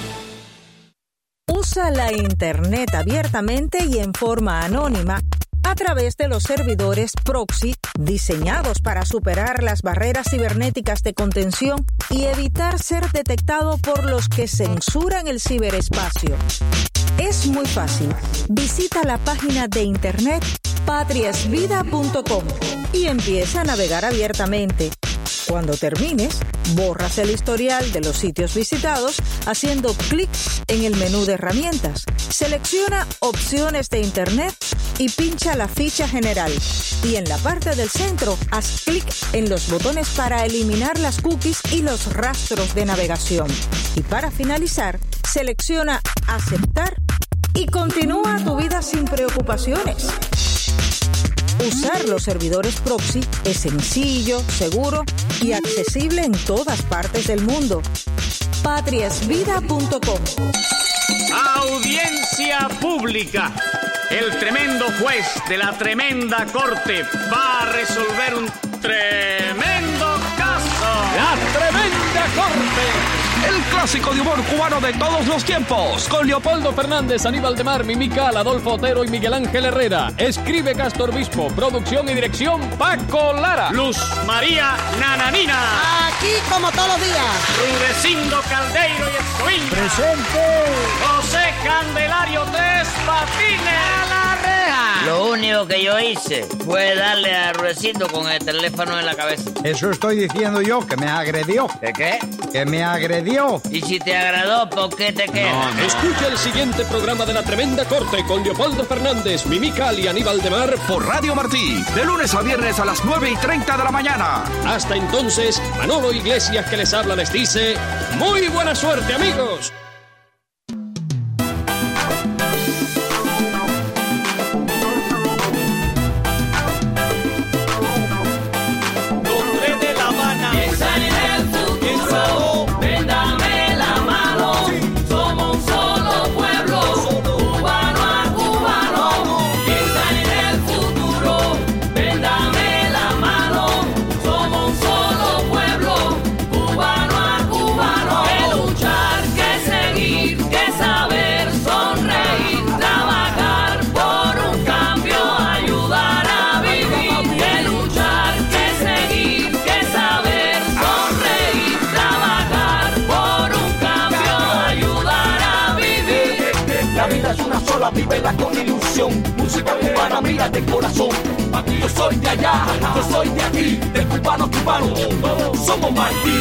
Usa la Internet abiertamente y en forma anónima a través de los servidores proxy diseñados para superar las barreras cibernéticas de contención y evitar ser detectado por los que censuran el ciberespacio. Es muy fácil. Visita la página de internet patriasvida punto com y empieza a navegar abiertamente. Cuando termines, borras el historial de los sitios visitados haciendo clic en el menú de herramientas. Selecciona opciones de internet y pincha la ficha general. Y en la parte del centro, haz clic en los botones para eliminar las cookies y los rastros de navegación. Y para finalizar, selecciona aceptar y continúa tu vida sin preocupaciones. Usar los servidores proxy es sencillo, seguro y accesible en todas partes del mundo. patriasvida punto com. Audiencia pública. El tremendo juez de la tremenda corte va a resolver un tremendo caso. La tremenda corte. El clásico de humor cubano de todos los tiempos. Con Leopoldo Fernández, Aníbal de Mar, Mimical, Adolfo Otero y Miguel Ángel Herrera. Escribe Castor Bispo. Producción y dirección Paco Lara. Luz María Nananina. Aquí como todos los días. Rudecindo Caldeiro y Escoín. Presente. José Candelario Tres Patines. A la reja. Lo único que yo hice fue darle a Rudecindo con el teléfono en la cabeza. Eso estoy diciendo yo, que me agredió. ¿De qué? Que me agredió. Y si te agradó, ¿por qué te quedas? No, no. Escucha el siguiente programa de La Tremenda Corte con Leopoldo Fernández, Mimical y Aníbal de Mar por Radio Martí, de lunes a viernes a las nueve y treinta de la mañana. Hasta entonces, Manolo Iglesias que les habla les dice ¡muy buena suerte, amigos! Vívela con ilusión, música cubana, mira de corazón. Aquí yo soy de allá, yo soy de aquí, del cubano cubano, somos Martí.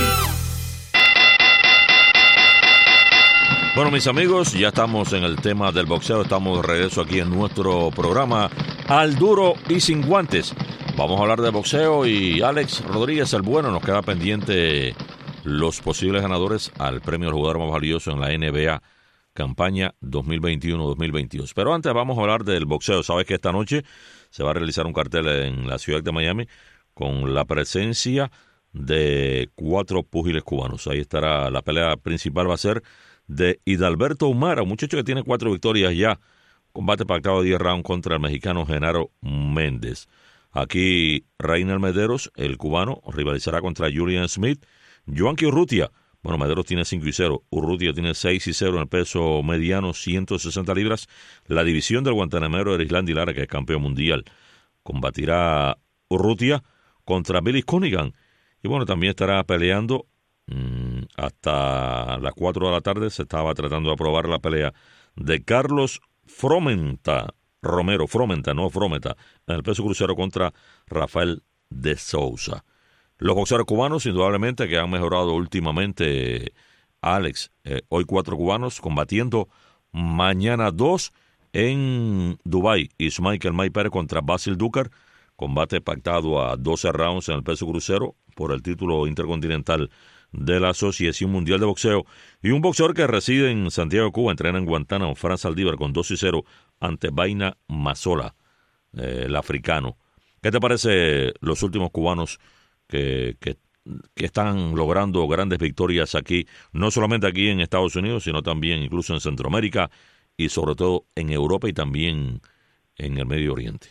Bueno, mis amigos, ya estamos en el tema del boxeo, estamos de regreso aquí en nuestro programa Al Duro y Sin Guantes. Vamos a hablar de boxeo y Alex Rodríguez, el bueno, nos queda pendiente los posibles ganadores al premio al jugador más valioso en la N B A. Campaña dos mil veintiuno dos mil veintidós. Pero antes vamos a hablar del boxeo. Sabes que esta noche se va a realizar un cartel en la ciudad de Miami con la presencia de cuatro púgiles cubanos. Ahí estará, la pelea principal va a ser de Hidalberto Humara, un muchacho que tiene cuatro victorias ya. Combate pactado de diez rounds contra el mexicano Genaro Méndez. Aquí Reiner Mederos, el cubano, rivalizará contra Julian Smith. Joanqui Urrutia. Bueno, Mederos tiene cinco y cero, Urrutia tiene seis y cero en el peso mediano, ciento sesenta libras. La división del guantanamero de Islandia Lara, que es campeón mundial, combatirá Urrutia contra Billy Cunningham. Y bueno, también estará peleando mmm, hasta las cuatro de la tarde. Se estaba tratando de aprobar la pelea de Carlos Fromenta, Romero, Fromenta, no Frometa, en el peso crucero contra Rafael de Sousa. Los boxeadores cubanos, indudablemente, que han mejorado últimamente, Alex. Eh, hoy cuatro cubanos combatiendo, mañana dos en Dubái. Ismael Kelmay Pérez contra Basil Ducar. Combate pactado a doce rounds en el peso crucero por el título intercontinental de la Asociación Mundial de Boxeo. Y un boxeador que reside en Santiago de Cuba, entrena en Guantánamo, Fran Saldívar, con dos y cero ante Vaina Mazola, eh, el africano. ¿Qué te parece los últimos cubanos Que, que, que están logrando grandes victorias aquí, no solamente aquí en Estados Unidos, sino también incluso en Centroamérica y sobre todo en Europa y también en el Medio Oriente?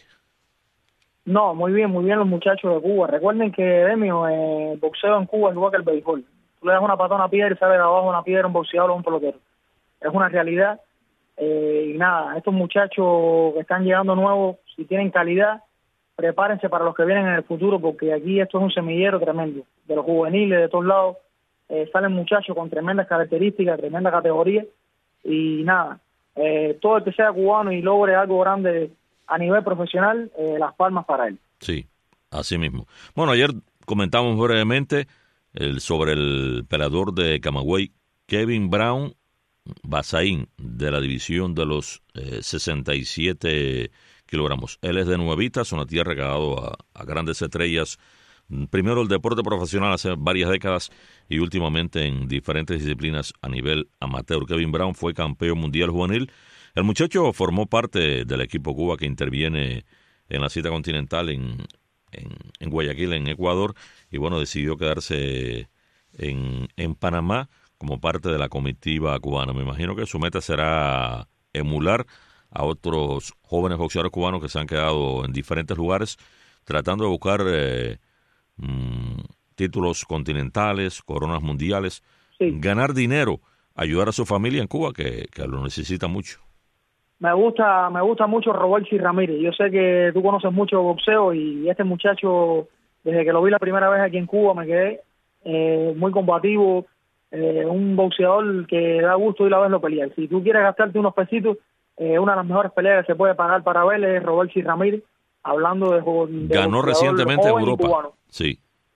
No, muy bien, muy bien los muchachos de Cuba. Recuerden que, Demio, eh, el boxeo en Cuba es igual que el béisbol. Tú le das una patada a una piedra y sale de abajo una piedra, un boxeador o un pelotero. Es una realidad. Eh, y nada, estos muchachos que están llegando nuevos, si tienen calidad, prepárense para los que vienen en el futuro, porque aquí esto es un semillero tremendo. De los juveniles, de todos lados, eh, salen muchachos con tremendas características, tremenda categoría. Y nada, eh, todo el que sea cubano y logre algo grande a nivel profesional, eh, las palmas para él. Sí, así mismo. Bueno, ayer comentamos brevemente el, sobre el peleador de Camagüey, Kevin Brown Basaín, de la división de los eh, sesenta y siete kilogramos. Él es de Nuevitas, una tierra que ha dado a, a grandes estrellas, primero el deporte profesional hace varias décadas y últimamente en diferentes disciplinas a nivel amateur. Kevin Brown fue campeón mundial juvenil. El muchacho formó parte del equipo Cuba que interviene en la cita continental en, en, en Guayaquil, en Ecuador, y bueno, decidió quedarse en, en Panamá como parte de la comitiva cubana. Me imagino que su meta será emular a otros jóvenes boxeadores cubanos que se han quedado en diferentes lugares tratando de buscar eh, mmm, títulos continentales, coronas mundiales, sí. ganar dinero, ayudar a su familia en Cuba que, que lo necesita mucho. Me gusta, me gusta mucho Roberto Ramírez. Yo sé que tú conoces mucho boxeo y este muchacho, desde que lo vi la primera vez aquí en Cuba, me quedé eh, muy combativo, eh, un boxeador que da gusto ir a verlo pelear. Si tú quieres gastarte unos pesitos, eh, una de las mejores peleas que se puede pagar para ver es Roberto Ramírez, hablando de, de ganó recientemente en Europa. Cubano. Sí.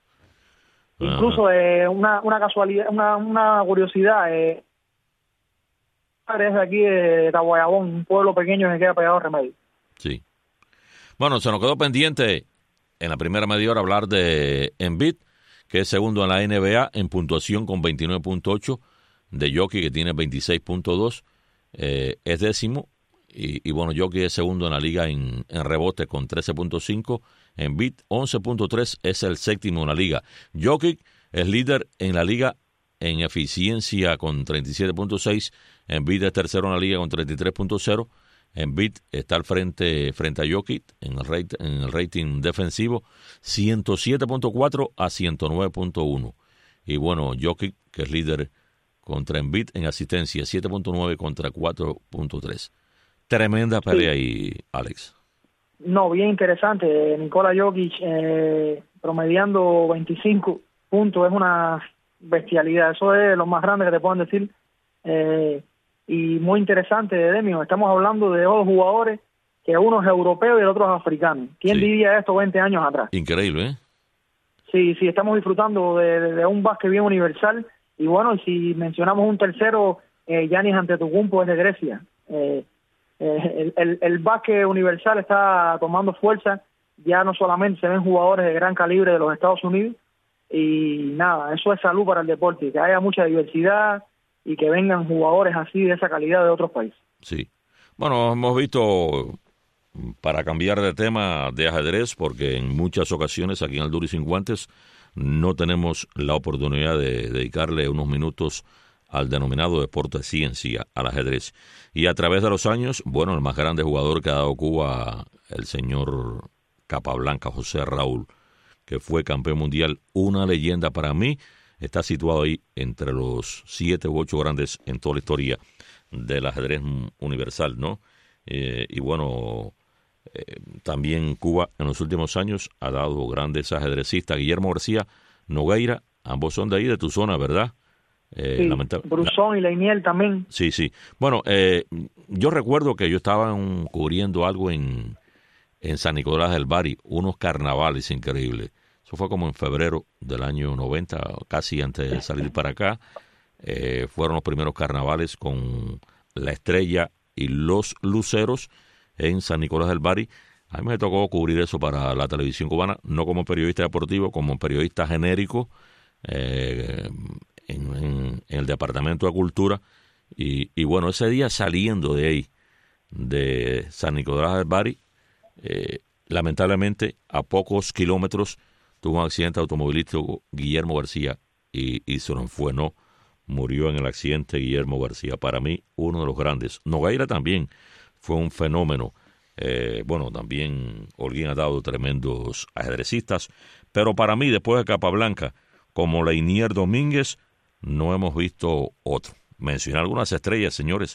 Incluso eh, una, una casualidad, una, una curiosidad, eh, es de aquí de Tahuayabón, un pueblo pequeño que queda pegado a Remedio. Sí. Bueno, se nos quedó pendiente en la primera media hora hablar de Embiid, que es segundo en la N B A en puntuación con veintinueve punto ocho, de Jokic que tiene veintiséis punto dos, eh, es décimo, y, y bueno, Jokic es segundo en la liga en, en rebote con trece punto cinco, Embiid once punto tres, es el séptimo en la liga. Jokic es líder en la liga en eficiencia con treinta y siete punto seis, Embiid es tercero en la liga con treinta y tres punto cero, Embiid está al frente frente a Jokic en el, rate, en el rating defensivo ciento siete punto cuatro a ciento nueve punto uno. Y bueno, Jokic, que es líder contra Embiid en asistencia, siete punto nueve contra cuatro punto tres. Tremenda pelea sí. ahí, Alex. No, bien interesante. Nikola Jokic eh, promediando veinticinco puntos, es una bestialidad. Eso es lo más grande que te pueden decir. Eh, y muy interesante, Demio. Estamos hablando de dos jugadores, que uno es europeo y el otro es africano. ¿Quién sí. diría esto veinte años atrás? Increíble, ¿eh? Sí, sí, estamos disfrutando de, de, de un básquet bien universal. Y bueno, si mencionamos un tercero, eh, Giannis Antetokounmpo es de Grecia. Eh, eh, el, el, el básquet universal está tomando fuerza. Ya no solamente se ven jugadores de gran calibre de los Estados Unidos. Y nada, eso es salud para el deporte, que haya mucha diversidad y que vengan jugadores así de esa calidad de otros países. Sí. Bueno, hemos visto, para cambiar de tema, de ajedrez, porque en muchas ocasiones aquí en el Duro y Sin Guantes no tenemos la oportunidad de dedicarle unos minutos al denominado deporte de ciencia, al ajedrez. Y a través de los años, bueno, el más grande jugador que ha dado Cuba, el señor Capablanca, José Raúl, que fue campeón mundial, una leyenda para mí, está situado ahí entre los siete u ocho grandes en toda la historia del ajedrez universal, ¿no? Eh, y bueno, eh, también Cuba en los últimos años ha dado grandes ajedrecistas. Guillermo García Nogueira, ambos son de ahí, de tu zona, ¿verdad? Eh, sí, lamenta- Brusón y Leiniel también. Sí, sí. Bueno, eh, yo recuerdo que yo estaba un, cubriendo algo en, en San Nicolás del Bari, unos carnavales increíbles. Eso fue como en febrero del año noventa, casi antes de salir para acá. Eh, fueron los primeros carnavales con la Estrella y los Luceros en San Nicolás del Bari. A mí me tocó cubrir eso para la televisión cubana, no como periodista deportivo, como periodista genérico eh, en, en, en el Departamento de Cultura. Y, y bueno, ese día saliendo de ahí, de San Nicolás del Bari, eh, lamentablemente a pocos kilómetros tuvo un accidente automovilístico Guillermo García y, y se nos fue, ¿no? Murió en el accidente Guillermo García. Para mí, uno de los grandes. Nogueira también fue un fenómeno. Eh, bueno, también Holguín ha dado tremendos ajedrecistas. Pero para mí, después de Capablanca, como Leinier Domínguez, no hemos visto otro. Mencioné algunas estrellas, señores,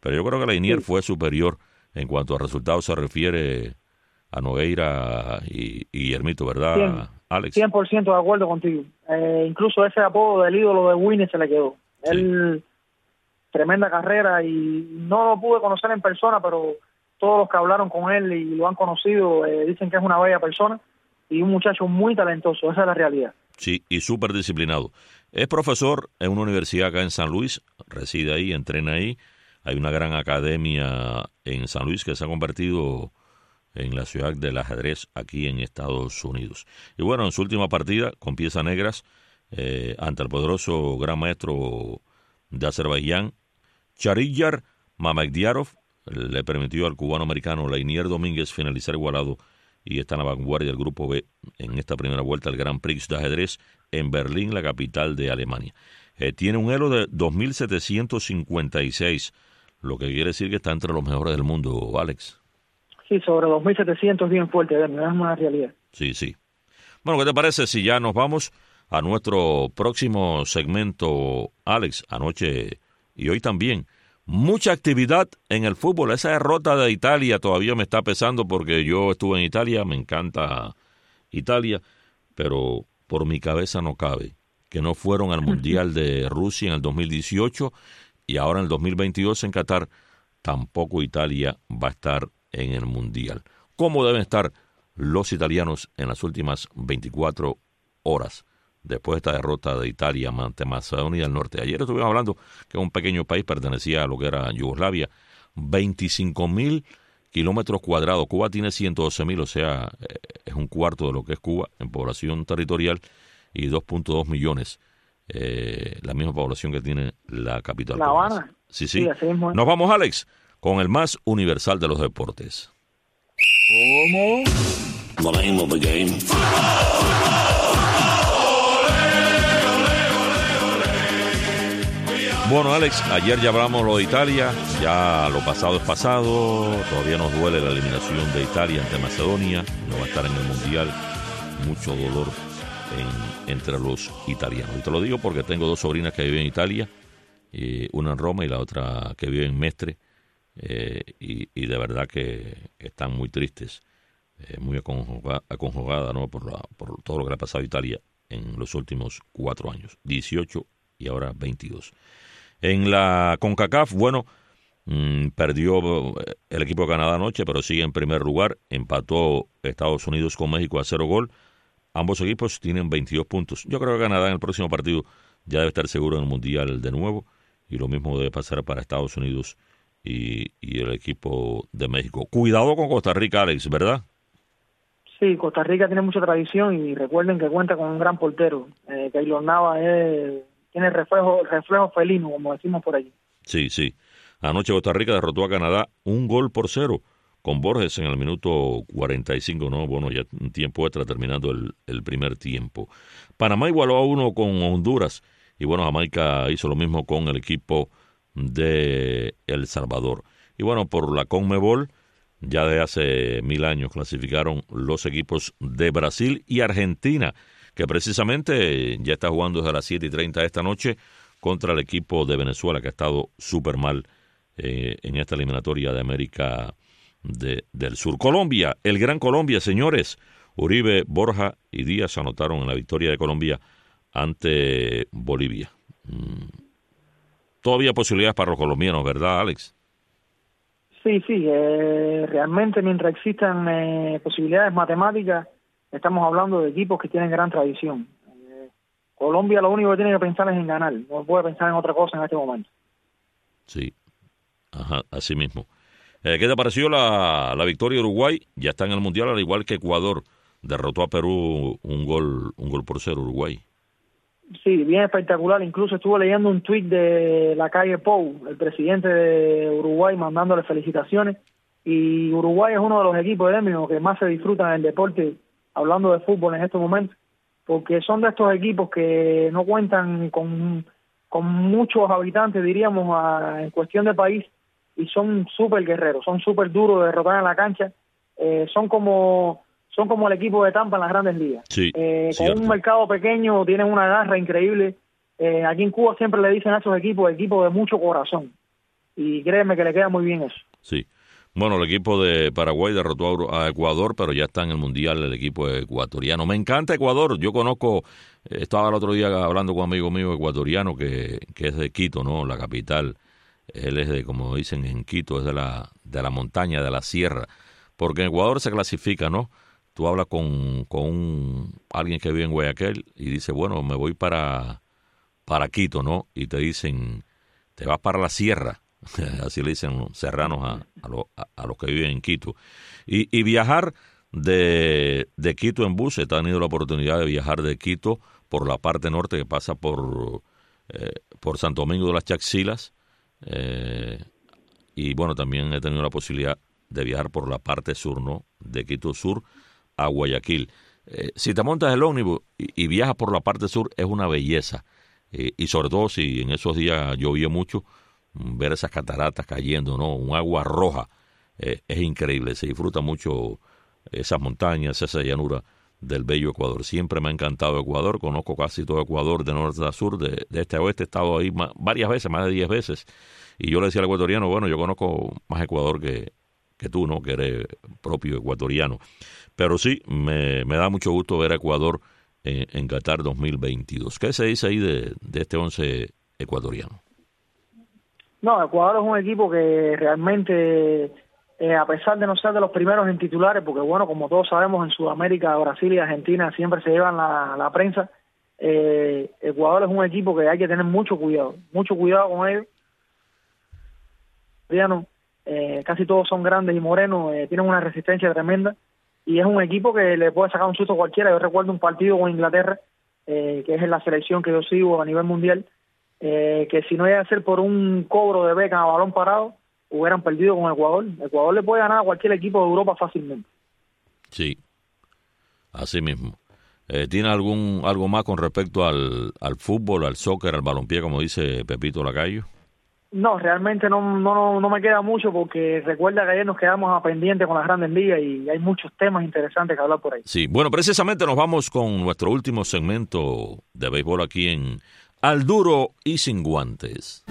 pero yo creo que Lanier sí. fue superior en cuanto a resultados se refiere a Nogueira y, y Hermito, ¿verdad, cien, Alex? cien por ciento de acuerdo contigo. Eh, incluso ese apodo del ídolo de Winnie se le quedó. Sí. Él, tremenda carrera, y no lo pude conocer en persona, pero todos los que hablaron con él y lo han conocido eh, dicen que es una bella persona y un muchacho muy talentoso, esa es la realidad. Sí, y súper disciplinado. Es profesor en una universidad acá en San Luis, reside ahí, entrena ahí. Hay una gran academia en San Luis que se ha convertido en la ciudad del ajedrez aquí en Estados Unidos. Y bueno, en su última partida, con piezas negras, eh, ante el poderoso gran maestro de Azerbaiyán, Chariyar Mamekdiarov, le permitió al cubano-americano Lanier Domínguez finalizar igualado y está en la vanguardia del Grupo B en esta primera vuelta del Grand Prix de ajedrez en Berlín, la capital de Alemania. Eh, tiene un elo de dos mil setecientos cincuenta y seis, lo que quiere decir que está entre los mejores del mundo, Alex. Sí, sobre dos mil setecientos bien fuerte, es una realidad. Sí, sí. Bueno, ¿qué te parece si ya nos vamos a nuestro próximo segmento, Alex? Anoche y hoy también. Mucha actividad en el fútbol. Esa derrota de Italia todavía me está pesando porque yo estuve en Italia, me encanta Italia, pero por mi cabeza no cabe que no fueron al Mundial de Rusia en el dos mil dieciocho y ahora en el dos mil veintidós en Qatar tampoco Italia va a estar en el Mundial. ¿Cómo deben estar los italianos en las últimas veinticuatro horas? Después de esta derrota de Italia ante Macedonia del Norte. Ayer estuvimos hablando que un pequeño país pertenecía a lo que era Yugoslavia. veinticinco mil kilómetros cuadrados. Cuba tiene ciento doce mil, o sea, es un cuarto de lo que es Cuba en población territorial y dos punto dos millones. Eh, la misma población que tiene la capital. La Habana. Sí, sí. sí Nos vamos, Alex, con el más universal de los deportes. ¿Cómo? The name of the game. Bueno, Alex, ayer ya hablamos lo de Italia, ya lo pasado es pasado, todavía nos duele la eliminación de Italia ante Macedonia, no va a estar en el Mundial, mucho dolor en, entre los italianos. Y te lo digo porque tengo dos sobrinas que viven en Italia, eh, una en Roma y la otra que vive en Mestre, eh, y, y de verdad que están muy tristes, eh, muy aconjugadas aconjugada, ¿no? por, la, por todo lo que le ha pasado a Italia en los últimos cuatro años, dieciocho y ahora veintidós. En la CONCACAF, bueno, mmm, perdió el equipo de Canadá anoche, pero sigue en primer lugar. Empató Estados Unidos con México a cero gol. Ambos equipos tienen veintidós puntos. Yo creo que Canadá en el próximo partido ya debe estar seguro en el Mundial de nuevo. Y lo mismo debe pasar para Estados Unidos y, y el equipo de México. Cuidado con Costa Rica, Alex, ¿verdad? Sí, Costa Rica tiene mucha tradición y recuerden que cuenta con un gran portero. Eh, Keylor Navas es... tiene reflejo, reflejo felino, como decimos por allí. Sí, sí. Anoche Costa Rica derrotó a Canadá un gol por cero, con Borges en el minuto cuarenta y cinco, ¿no? Bueno, ya un tiempo extra terminando el, el primer tiempo. Panamá igualó a uno con Honduras, y bueno, Jamaica hizo lo mismo con el equipo de El Salvador. Y bueno, por la CONMEBOL, ya de hace mil años clasificaron los equipos de Brasil y Argentina, que precisamente ya está jugando desde las siete y treinta de esta noche contra el equipo de Venezuela, que ha estado súper mal eh, en esta eliminatoria de América de, del Sur. Colombia, el Gran Colombia, señores. Uribe, Borja y Díaz anotaron en la victoria de Colombia ante Bolivia. Mm. Todavía posibilidades para los colombianos, ¿verdad, Alex? Sí, sí. Eh, realmente mientras existan eh, posibilidades matemáticas, estamos hablando de equipos que tienen gran tradición. Eh, Colombia lo único que tiene que pensar es en ganar, no puede pensar en otra cosa en este momento. Sí, ajá, así mismo. Eh, ¿Qué te pareció la, la victoria de Uruguay? Ya está en el Mundial, al igual que Ecuador. Derrotó a Perú un gol un gol por cero Uruguay. Sí, bien espectacular. Incluso estuve leyendo un tuit de la calle Pou, el presidente de Uruguay, mandándole felicitaciones. Y Uruguay es uno de los equipos de Demio que más se disfrutan en el deporte, hablando de fútbol en estos momentos, porque son de estos equipos que no cuentan con, con muchos habitantes, diríamos, a, en cuestión de país, y son súper guerreros, son súper duros de derrotar en la cancha, eh, son como son como el equipo de Tampa en las grandes ligas. Sí, eh, con un mercado pequeño tienen una garra increíble. Eh, aquí en Cuba siempre le dicen a esos equipos, equipos de mucho corazón. y créeme que le queda muy bien eso. Sí. Bueno, el equipo de Paraguay derrotó a Ecuador, pero ya está en el Mundial el equipo ecuatoriano. Me encanta Ecuador. Yo conozco, estaba el otro día hablando con un amigo mío ecuatoriano que, que es de Quito, ¿no? La capital. Él es de, como dicen en Quito, es de la, de la montaña, de la sierra. Porque en Ecuador se clasifica, ¿no? Tú hablas con, con un, alguien que vive en Guayaquil y dice, bueno, me voy para, para Quito, ¿no? Y te dicen, te vas para la sierra. Así le dicen los serranos a, a, lo, a, a los que viven en Quito. Y, y viajar de, de Quito en bus, he tenido la oportunidad de viajar de Quito por la parte norte que pasa por, eh, por Santo Domingo de las Chaxilas. Eh, y bueno, también he tenido la posibilidad de viajar por la parte sur, ¿no? De Quito Sur a Guayaquil. Eh, si te montas el ómnibus y, y viajas por la parte sur, es una belleza. Eh, y sobre todo si en esos días llovía mucho, ver esas cataratas cayendo, ¿no? Un agua roja, eh, es increíble. Se disfruta mucho esas montañas, esa llanura del bello Ecuador. Siempre me ha encantado Ecuador, conozco casi todo Ecuador de norte a sur, de, de este a oeste, he estado ahí más, varias veces, más de diez veces, y yo le decía al ecuatoriano, bueno, yo conozco más Ecuador que, que tú, ¿no? Que eres propio ecuatoriano. Pero sí, me, me da mucho gusto ver a Ecuador en, en Qatar dos mil veintidós. ¿Qué se dice ahí de, de este once ecuatoriano? No, Ecuador es un equipo que realmente, eh, a pesar de no ser de los primeros en titulares, porque bueno, como todos sabemos, en Sudamérica, Brasil y Argentina siempre se llevan la, la prensa, eh, Ecuador es un equipo que hay que tener mucho cuidado, mucho cuidado con ellos. Eh, casi todos son grandes y morenos, eh, tienen una resistencia tremenda, y es un equipo que le puede sacar un susto a cualquiera. Yo recuerdo un partido con Inglaterra, eh, que es en la selección que yo sigo a nivel mundial, Eh, que si no iba a ser por un cobro de beca a balón parado, hubieran perdido con Ecuador. Ecuador le puede ganar a cualquier equipo de Europa fácilmente. Sí, así mismo. Eh, ¿Tiene algún algo más con respecto al, al fútbol, al soccer, al balompié, como dice Pepito Lacayo? No, realmente no, no, no me queda mucho, porque recuerda que ayer nos quedamos a pendiente con las grandes ligas y hay muchos temas interesantes que hablar por ahí. Sí, bueno, precisamente nos vamos con nuestro último segmento de béisbol aquí en Al Duro y Sin Guantes.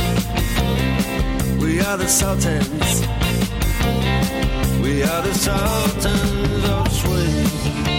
We are the Sultans. We are the Sultans of Swing.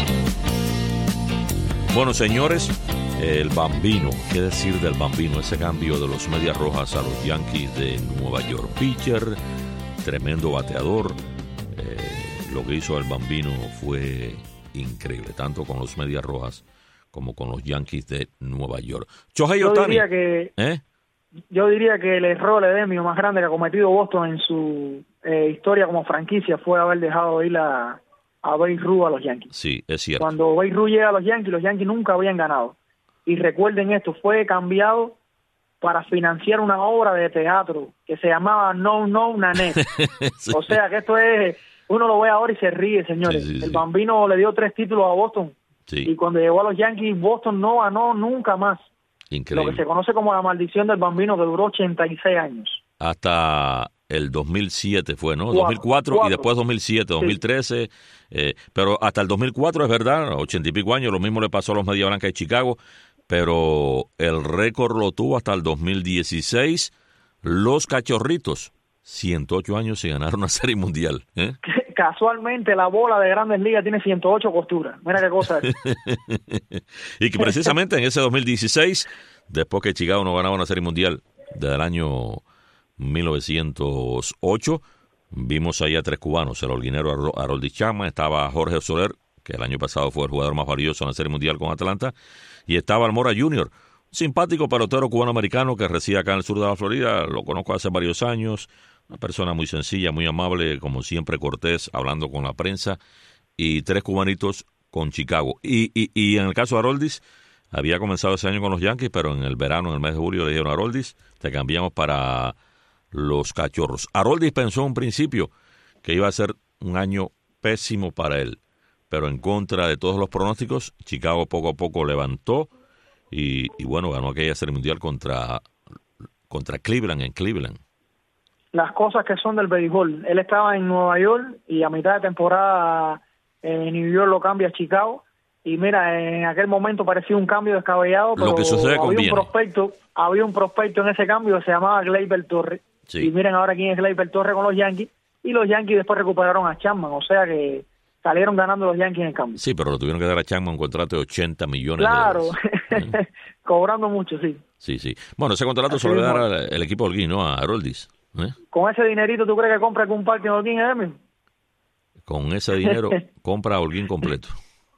Bueno, señores, el Bambino, ¿qué decir del Bambino? Ese cambio de los Medias Rojas a los Yankees de Nueva York. Pitcher, tremendo bateador. Eh, lo que hizo el Bambino fue increíble, tanto con los Medias Rojas como con los Yankees de Nueva York. Shohei Yo Ohtani, diría que ¿eh? yo diría que el error edemio más grande que ha cometido Boston en su eh, historia como franquicia fue haber dejado ir a, a Babe Ruth a los Yankees. Sí, es cierto. Cuando Babe Ruth llega a los Yankees, los Yankees nunca habían ganado. Y recuerden esto, fue cambiado para financiar una obra de teatro que se llamaba No No Nanette. Sí. O sea que esto es, uno lo ve ahora y se ríe, señores. Sí, sí, sí. El Bambino le dio tres títulos a Boston. Sí. Y cuando llegó a los Yankees, Boston no ganó nunca más. Increíble. Lo que se conoce como la maldición del Bambino, que duró ochenta y seis años. Hasta el dos mil siete fue, ¿no? Cuatro, dos mil cuatro cuatro. Y después dos mil siete, dos mil trece. Sí. Eh, pero hasta el dos mil cuatro es verdad, ochenta y pico años. Lo mismo le pasó a los Media Blanca de Chicago. Pero el récord lo tuvo hasta el dos mil dieciséis. Los Cachorritos, ciento ocho años y ganaron una serie mundial. ¿eh? Casualmente la bola de Grandes Ligas tiene ciento ocho costuras. Mira qué cosa es. Y que precisamente en ese dos mil dieciséis, después que Chicago no ganaba una serie mundial desde el año mil novecientos ocho, vimos ahí a tres cubanos, el holguinero Haroldis Chapman, estaba Jorge Soler, que el año pasado fue el jugador más valioso en la serie mundial con Atlanta, y estaba Almora junior, un simpático pelotero cubano-americano que reside acá en el sur de la Florida. Lo conozco hace varios años. Una persona muy sencilla, muy amable, como siempre cortés, hablando con la prensa, y tres cubanitos con Chicago. Y, y, y en el caso de Haroldis, había comenzado ese año con los Yankees, pero en el verano, en el mes de julio, le dijeron a Haroldis, te cambiamos para los Cachorros. Haroldis pensó en un principio que iba a ser un año pésimo para él, pero en contra de todos los pronósticos, Chicago poco a poco levantó y, y bueno, ganó aquella serie mundial contra, contra Cleveland, en Cleveland. Las cosas que son del béisbol. Él estaba en Nueva York y a mitad de temporada en New York lo cambia a Chicago. Y mira, en aquel momento parecía un cambio descabellado, pero lo que sucede había conviene. un prospecto, había un prospecto en ese cambio que se llamaba Gleyber Torres. Sí. Y miren ahora quién es Gleyber Torres con los Yankees. Y los Yankees después recuperaron a Chapman. O sea que salieron ganando los Yankees en el cambio. Sí, pero lo tuvieron que dar a Chapman un contrato de ochenta millones claro. de dólares. Claro, cobrando mucho, sí. Sí, sí. Bueno, ese contrato Así se lo va a mismo. dar al- el equipo Holguín, ¿no? A Haroldis. ¿eh? Con ese dinerito, ¿tú crees que compra algún parque en Holguín, Edwin? Con ese dinero compra a Holguín completo.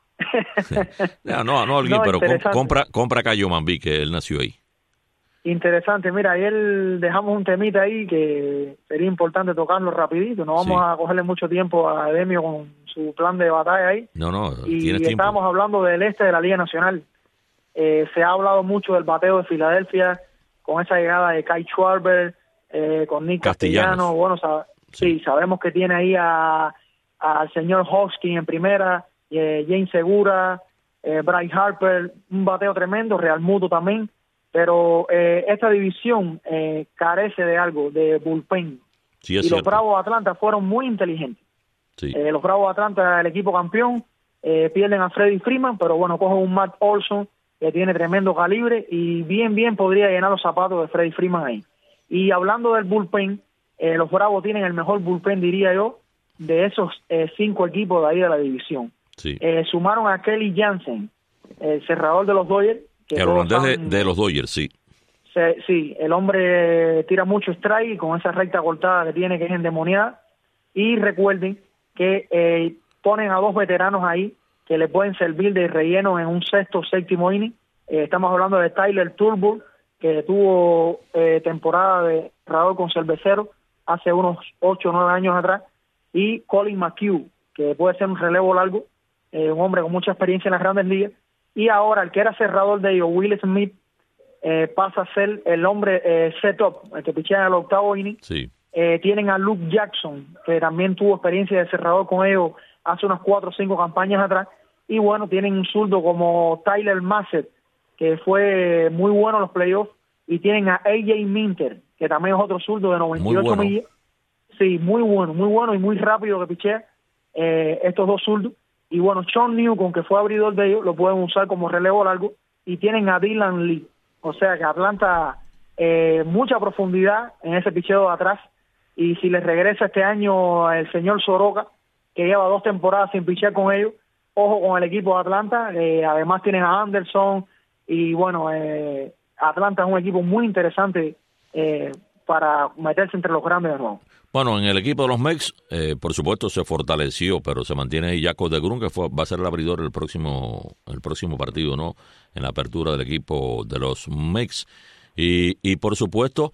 no, no, no Holguín, No, pero com- interesante. compra, compra a Cayo Mambí, que él nació ahí. Interesante, mira, ayer dejamos un temita ahí que sería importante tocarlo rapidito, no vamos Sí. a cogerle mucho tiempo a Demio con su plan de batalla ahí, No, no, y tienes tiempo. estábamos hablando del este de la Liga Nacional. Eh, se ha hablado mucho del bateo de Filadelfia, con esa llegada de Kai Schwarber, eh, con Nick Castellanos. Castellano, bueno, sa- sí. sabemos que tiene ahí a al señor Hoskin en primera, eh, James Segura, eh, Bryce Harper, un bateo tremendo, Real Muto también, pero eh, esta división eh, carece de algo, de bullpen. Sí, es y los cierto. Bravos de Atlanta fueron muy inteligentes. Sí. Eh, los Bravos de Atlanta, el equipo campeón, eh, pierden a Freddie Freeman, pero bueno, cogen un Matt Olson que tiene tremendo calibre y bien, bien podría llenar los zapatos de Freddie Freeman ahí. Y hablando del bullpen, eh, los Bravos tienen el mejor bullpen, diría yo, de esos eh, cinco equipos de ahí de la división. Sí. Eh, sumaron a Kelly Jansen, el cerrador de los Dodgers. que El todos holandés de, saben- de los Dodgers, sí. se- sí, el hombre tira mucho strike con esa recta cortada que tiene, que es endemoniada. Y recuerden que eh, ponen a dos veteranos ahí que le pueden servir de relleno en un sexto, séptimo inning. Eh, estamos hablando de Tyler Turbo, que tuvo eh, temporada de cerrador con Cervecero hace unos ocho o nueve años atrás, y Colin McHugh, que puede ser un relevo largo, eh, un hombre con mucha experiencia en las grandes ligas. Y ahora el que era cerrador de ellos, Will Smith, eh, pasa a ser el hombre eh, set-up, el que pichea en el octavo inning. Sí. Eh, tienen a Luke Jackson, que también tuvo experiencia de cerrador con ellos hace unas cuatro o cinco campañas atrás. Y bueno, tienen un zurdo como Tyler Massett, que fue muy bueno en los playoffs. Y tienen a A J Minter, que también es otro zurdo de noventa y ocho Muy bueno. millas. Sí, muy bueno, muy bueno y muy rápido que pichea eh, estos dos zurdos. Y bueno, Sean Newcomb, que fue abridor de ellos, lo pueden usar como relevo largo. Y tienen a Dylan Lee. O sea que Atlanta, eh, mucha profundidad en ese picheo de atrás. Y si les regresa este año el señor Soroka, que lleva dos temporadas sin pichear con ellos, ojo con el equipo de Atlanta. Eh, además tienen a Anderson. Y bueno, eh, Atlanta es un equipo muy interesante eh, para meterse entre los grandes de nuevo. Bueno, en el equipo de los Mex, eh, por supuesto, se fortaleció, pero se mantiene ahí Jacob de Grun, que fue, va a ser el abridor el próximo el próximo partido, ¿no? En la apertura del equipo de los Mex. Y, y por supuesto,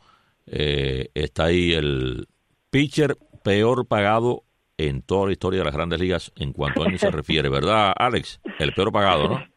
eh, está ahí el pitcher peor pagado en toda la historia de las grandes ligas en cuanto a años se refiere, ¿verdad, Alex? El peor pagado, ¿no?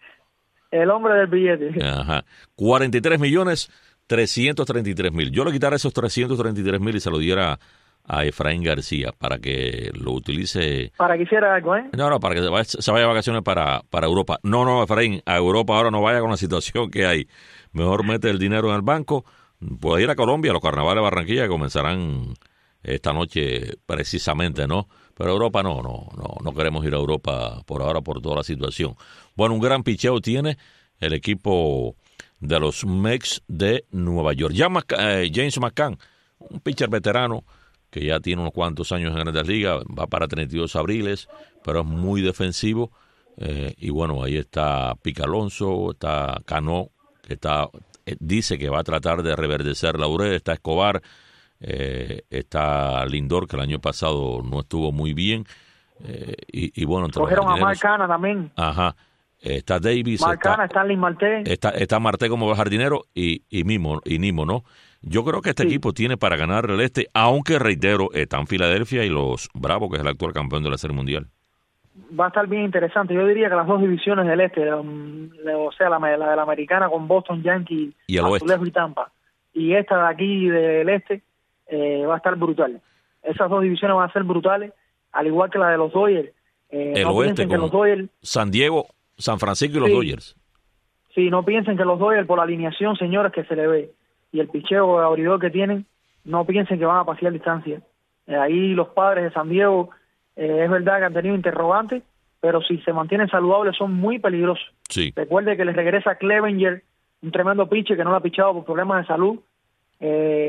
El hombre del billete. Ajá. cuarenta y tres millones trescientos treinta y tres mil. Yo le quitara esos trescientos treinta y tres mil y se lo diera a Efraín García para que lo utilice. Para que hiciera algo, ¿eh? No, no, para que se vaya, se vaya de vacaciones para, para Europa. No, no, Efraín, a Europa ahora no vaya con la situación que hay. Mejor mete el dinero en el banco. Puede ir a Colombia, los carnavales de Barranquilla que comenzarán esta noche precisamente, ¿no? Pero Europa no, no, no, no queremos ir a Europa por ahora por toda la situación. Bueno, un gran picheo tiene el equipo de los Mets de Nueva York. Ya Mac- eh, James McCann, un pitcher veterano que ya tiene unos cuantos años en Grandes Ligas, va para treinta y dos abriles, pero es muy defensivo. Eh, y bueno, ahí está Pique Alonso, está Cano, que está eh, dice que va a tratar de reverdecer Laurel, está Escobar, eh, está Lindor, que el año pasado no estuvo muy bien. Eh, y, y bueno, entre los Cogieron a jardineros- Mark Canha también. Ajá. Está Davis, Mark está, Canha, Stanley Marte. está, está Marte como jardinero y, y, Mimo, y Nimo, ¿no? Yo creo que este Sí. equipo tiene para ganar el este, aunque reitero, están Filadelfia y los Bravos, que es el actual campeón de la Serie Mundial. Va a estar bien interesante. Yo diría que las dos divisiones del este, um, o sea, la, la de la americana con Boston, Yankees, Y el oeste. Azulejos y Tampa, y esta de aquí del este, eh, va a estar brutal. Esas dos divisiones van a ser brutales, al igual que la de los Dodgers. Eh, El no oeste piensen que con los Dodgers, San Diego, San Francisco y los Sí. Dodgers. sí, no piensen que los Dodgers por la alineación, señores, que se le ve, y el picheo de abridor que tienen, no piensen que van a pasear distancia. Eh, ahí los Padres de San Diego, eh, es verdad que han tenido interrogantes, pero si se mantienen saludables son muy peligrosos. Sí. Recuerde que les regresa Clevenger, un tremendo pitcher que no lo ha pichado por problemas de salud. Eh,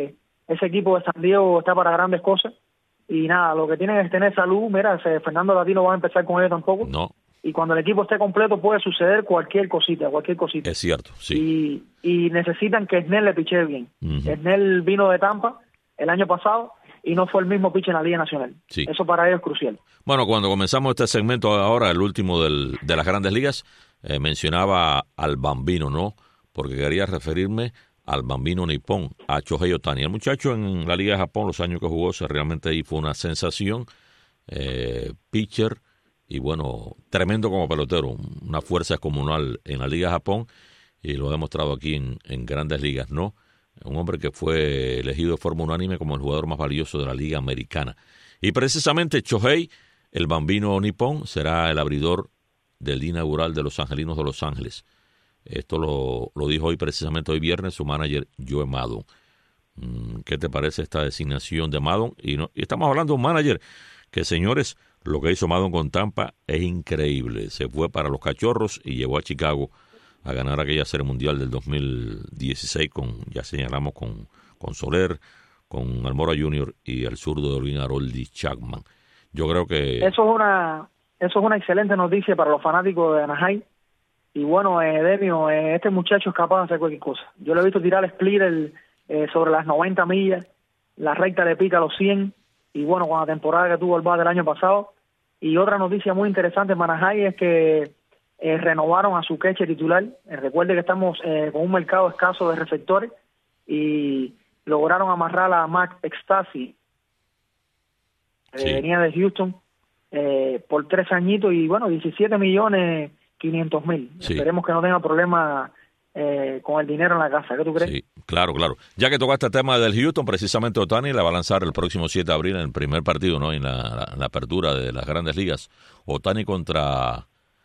ese equipo de San Diego está para grandes cosas. Y nada, lo que tienen es tener salud. Mira, Fernando Tatís no va a empezar con ellos tampoco. No. Y cuando el equipo esté completo puede suceder cualquier cosita, cualquier cosita. Es cierto, sí. Y, y necesitan que Snell le piche bien. Uh-huh. Snell vino de Tampa el año pasado y no fue el mismo pitch en la Liga Nacional. Sí. Eso para ellos es crucial. Bueno, cuando comenzamos este segmento ahora, el último del, de las Grandes Ligas, eh, mencionaba al Bambino, ¿no? Porque quería referirme al Bambino nipón, a Shohei Ohtani. El muchacho en la Liga de Japón, los años que jugó, se realmente ahí fue una sensación. Eh, pitcher y, bueno, tremendo como pelotero. Una fuerza descomunal en la Liga de Japón y lo ha demostrado aquí en, en Grandes Ligas, ¿no? Un hombre que fue elegido de forma unánime como el jugador más valioso de la Liga Americana. Y precisamente Shohei, el Bambino nipón, será el abridor del día inaugural de los Angelinos de Los Ángeles. Esto lo, lo dijo hoy, precisamente hoy viernes, su manager Joe Maddon. ¿Qué te parece esta designación de Maddon? Y, no, y estamos hablando de un manager que, señores, lo que hizo Maddon con Tampa es increíble. Se fue para los Cachorros y llevó a Chicago a ganar aquella Serie Mundial del dos mil dieciséis, con, ya señalamos, con, con Soler, con Almora junior y el zurdo de Olin Haroldi Chapman. Yo creo que... Eso es una, eso es una excelente noticia para los fanáticos de Anaheim. Y bueno, eh, Demio, eh, este muchacho es capaz de hacer cualquier cosa. Yo lo he visto tirar split el, eh, sobre las noventa millas, la recta le pica a los cien, y bueno, con la temporada que tuvo el bat del año pasado. Y otra noticia muy interesante en Anaheim es que eh, renovaron a su catcher titular. Eh, recuerde que estamos eh, con un mercado escaso de receptores y lograron amarrar a Max Ecstasy, que sí. venía de Houston, eh, por tres añitos y bueno, diecisiete millones quinientos mil. Sí. Esperemos que no tenga problema eh, con el dinero en la casa. ¿Qué tú crees? Sí, claro, claro. Ya que tocaste el tema del Houston, precisamente Ohtani la va a lanzar el próximo siete de abril en el primer partido, ¿no? En la, la, en la apertura de las Grandes Ligas. Ohtani contra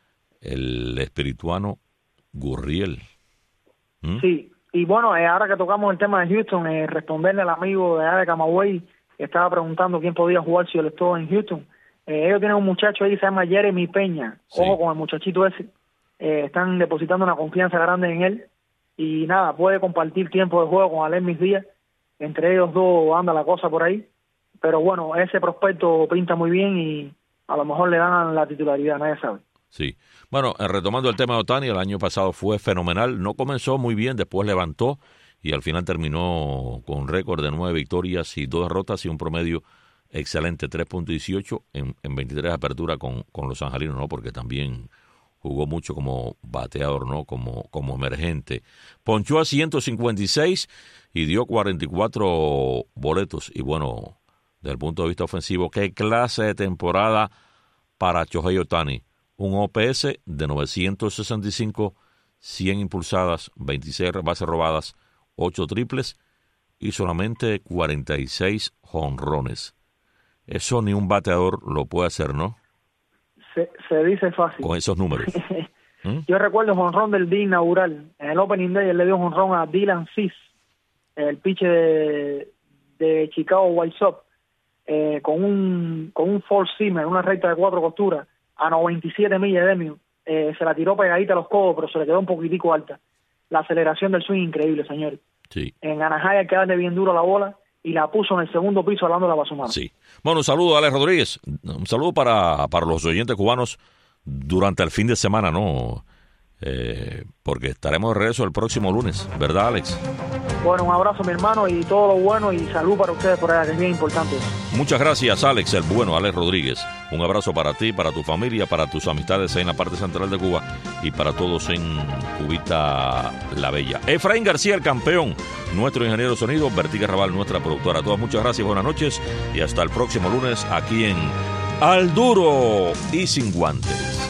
el espirituano Gurriel. ¿Mm? Sí, y bueno, eh, ahora que tocamos el tema de Houston, eh, responderle al amigo de Ade Camagüey que estaba preguntando quién podía jugar si él estuvo en Houston. Eh, ellos tienen un muchacho ahí que se llama Jeremy Peña. Sí. Ojo con el muchachito ese. Eh, están depositando una confianza grande en él. Y nada, puede compartir tiempo de juego con Alermis Díaz. Entre ellos dos anda la cosa por ahí. Pero bueno, ese prospecto pinta muy bien y a lo mejor le dan la titularidad, nadie sabe. Sí. Bueno, retomando el tema de Ohtani, el año pasado fue fenomenal. No comenzó muy bien, después levantó y al final terminó con un récord de nueve victorias y dos derrotas y un promedio excelente, tres punto dieciocho en, en veintitrés aperturas con, con los angelinos, ¿no? Porque también jugó mucho como bateador, ¿no? Como, como emergente. Ponchó a ciento cincuenta y seis y dio cuarenta y cuatro boletos. Y bueno, desde el punto de vista ofensivo, ¿qué clase de temporada para Shohei Ohtani? Un O P S de novecientos sesenta y cinco, cien impulsadas, veintiséis bases robadas, ocho triples y solamente cuarenta y seis jonrones. Eso ni un bateador lo puede hacer, ¿no? Se, se dice fácil. Con esos números. ¿Mm? Yo recuerdo el jonrón del día inaugural. En el Opening Day él le dio jonrón a Dylan Cease, el pitcher de, de Chicago White Sox, eh, con un con un four seamer, una recta de cuatro costuras, a noventa y siete millas de mil. Eh, se la tiró pegadita a los codos, pero se le quedó un poquitico alta. La aceleración del swing increíble, señores. Sí. En Anaheim hay que darle bien duro a la bola y la puso en el segundo piso hablándola para su mano. Sí. Bueno, un saludo a Alex Rodríguez. Un saludo para, para los oyentes cubanos durante el fin de semana, ¿no? Eh, porque estaremos de regreso el próximo lunes, ¿verdad, Alex? Bueno, un abrazo, mi hermano, y todo lo bueno y salud para ustedes por allá, que es bien importante. Muchas gracias, Alex, el bueno, Alex Rodríguez. Un abrazo para ti, para tu familia, para tus amistades en la parte central de Cuba y para todos en Cubita la Bella. Efraín García, el campeón, nuestro ingeniero de sonido, Vertiga Raval, nuestra productora. A todas muchas gracias, buenas noches y hasta el próximo lunes aquí en Al Duro y Sin Guantes.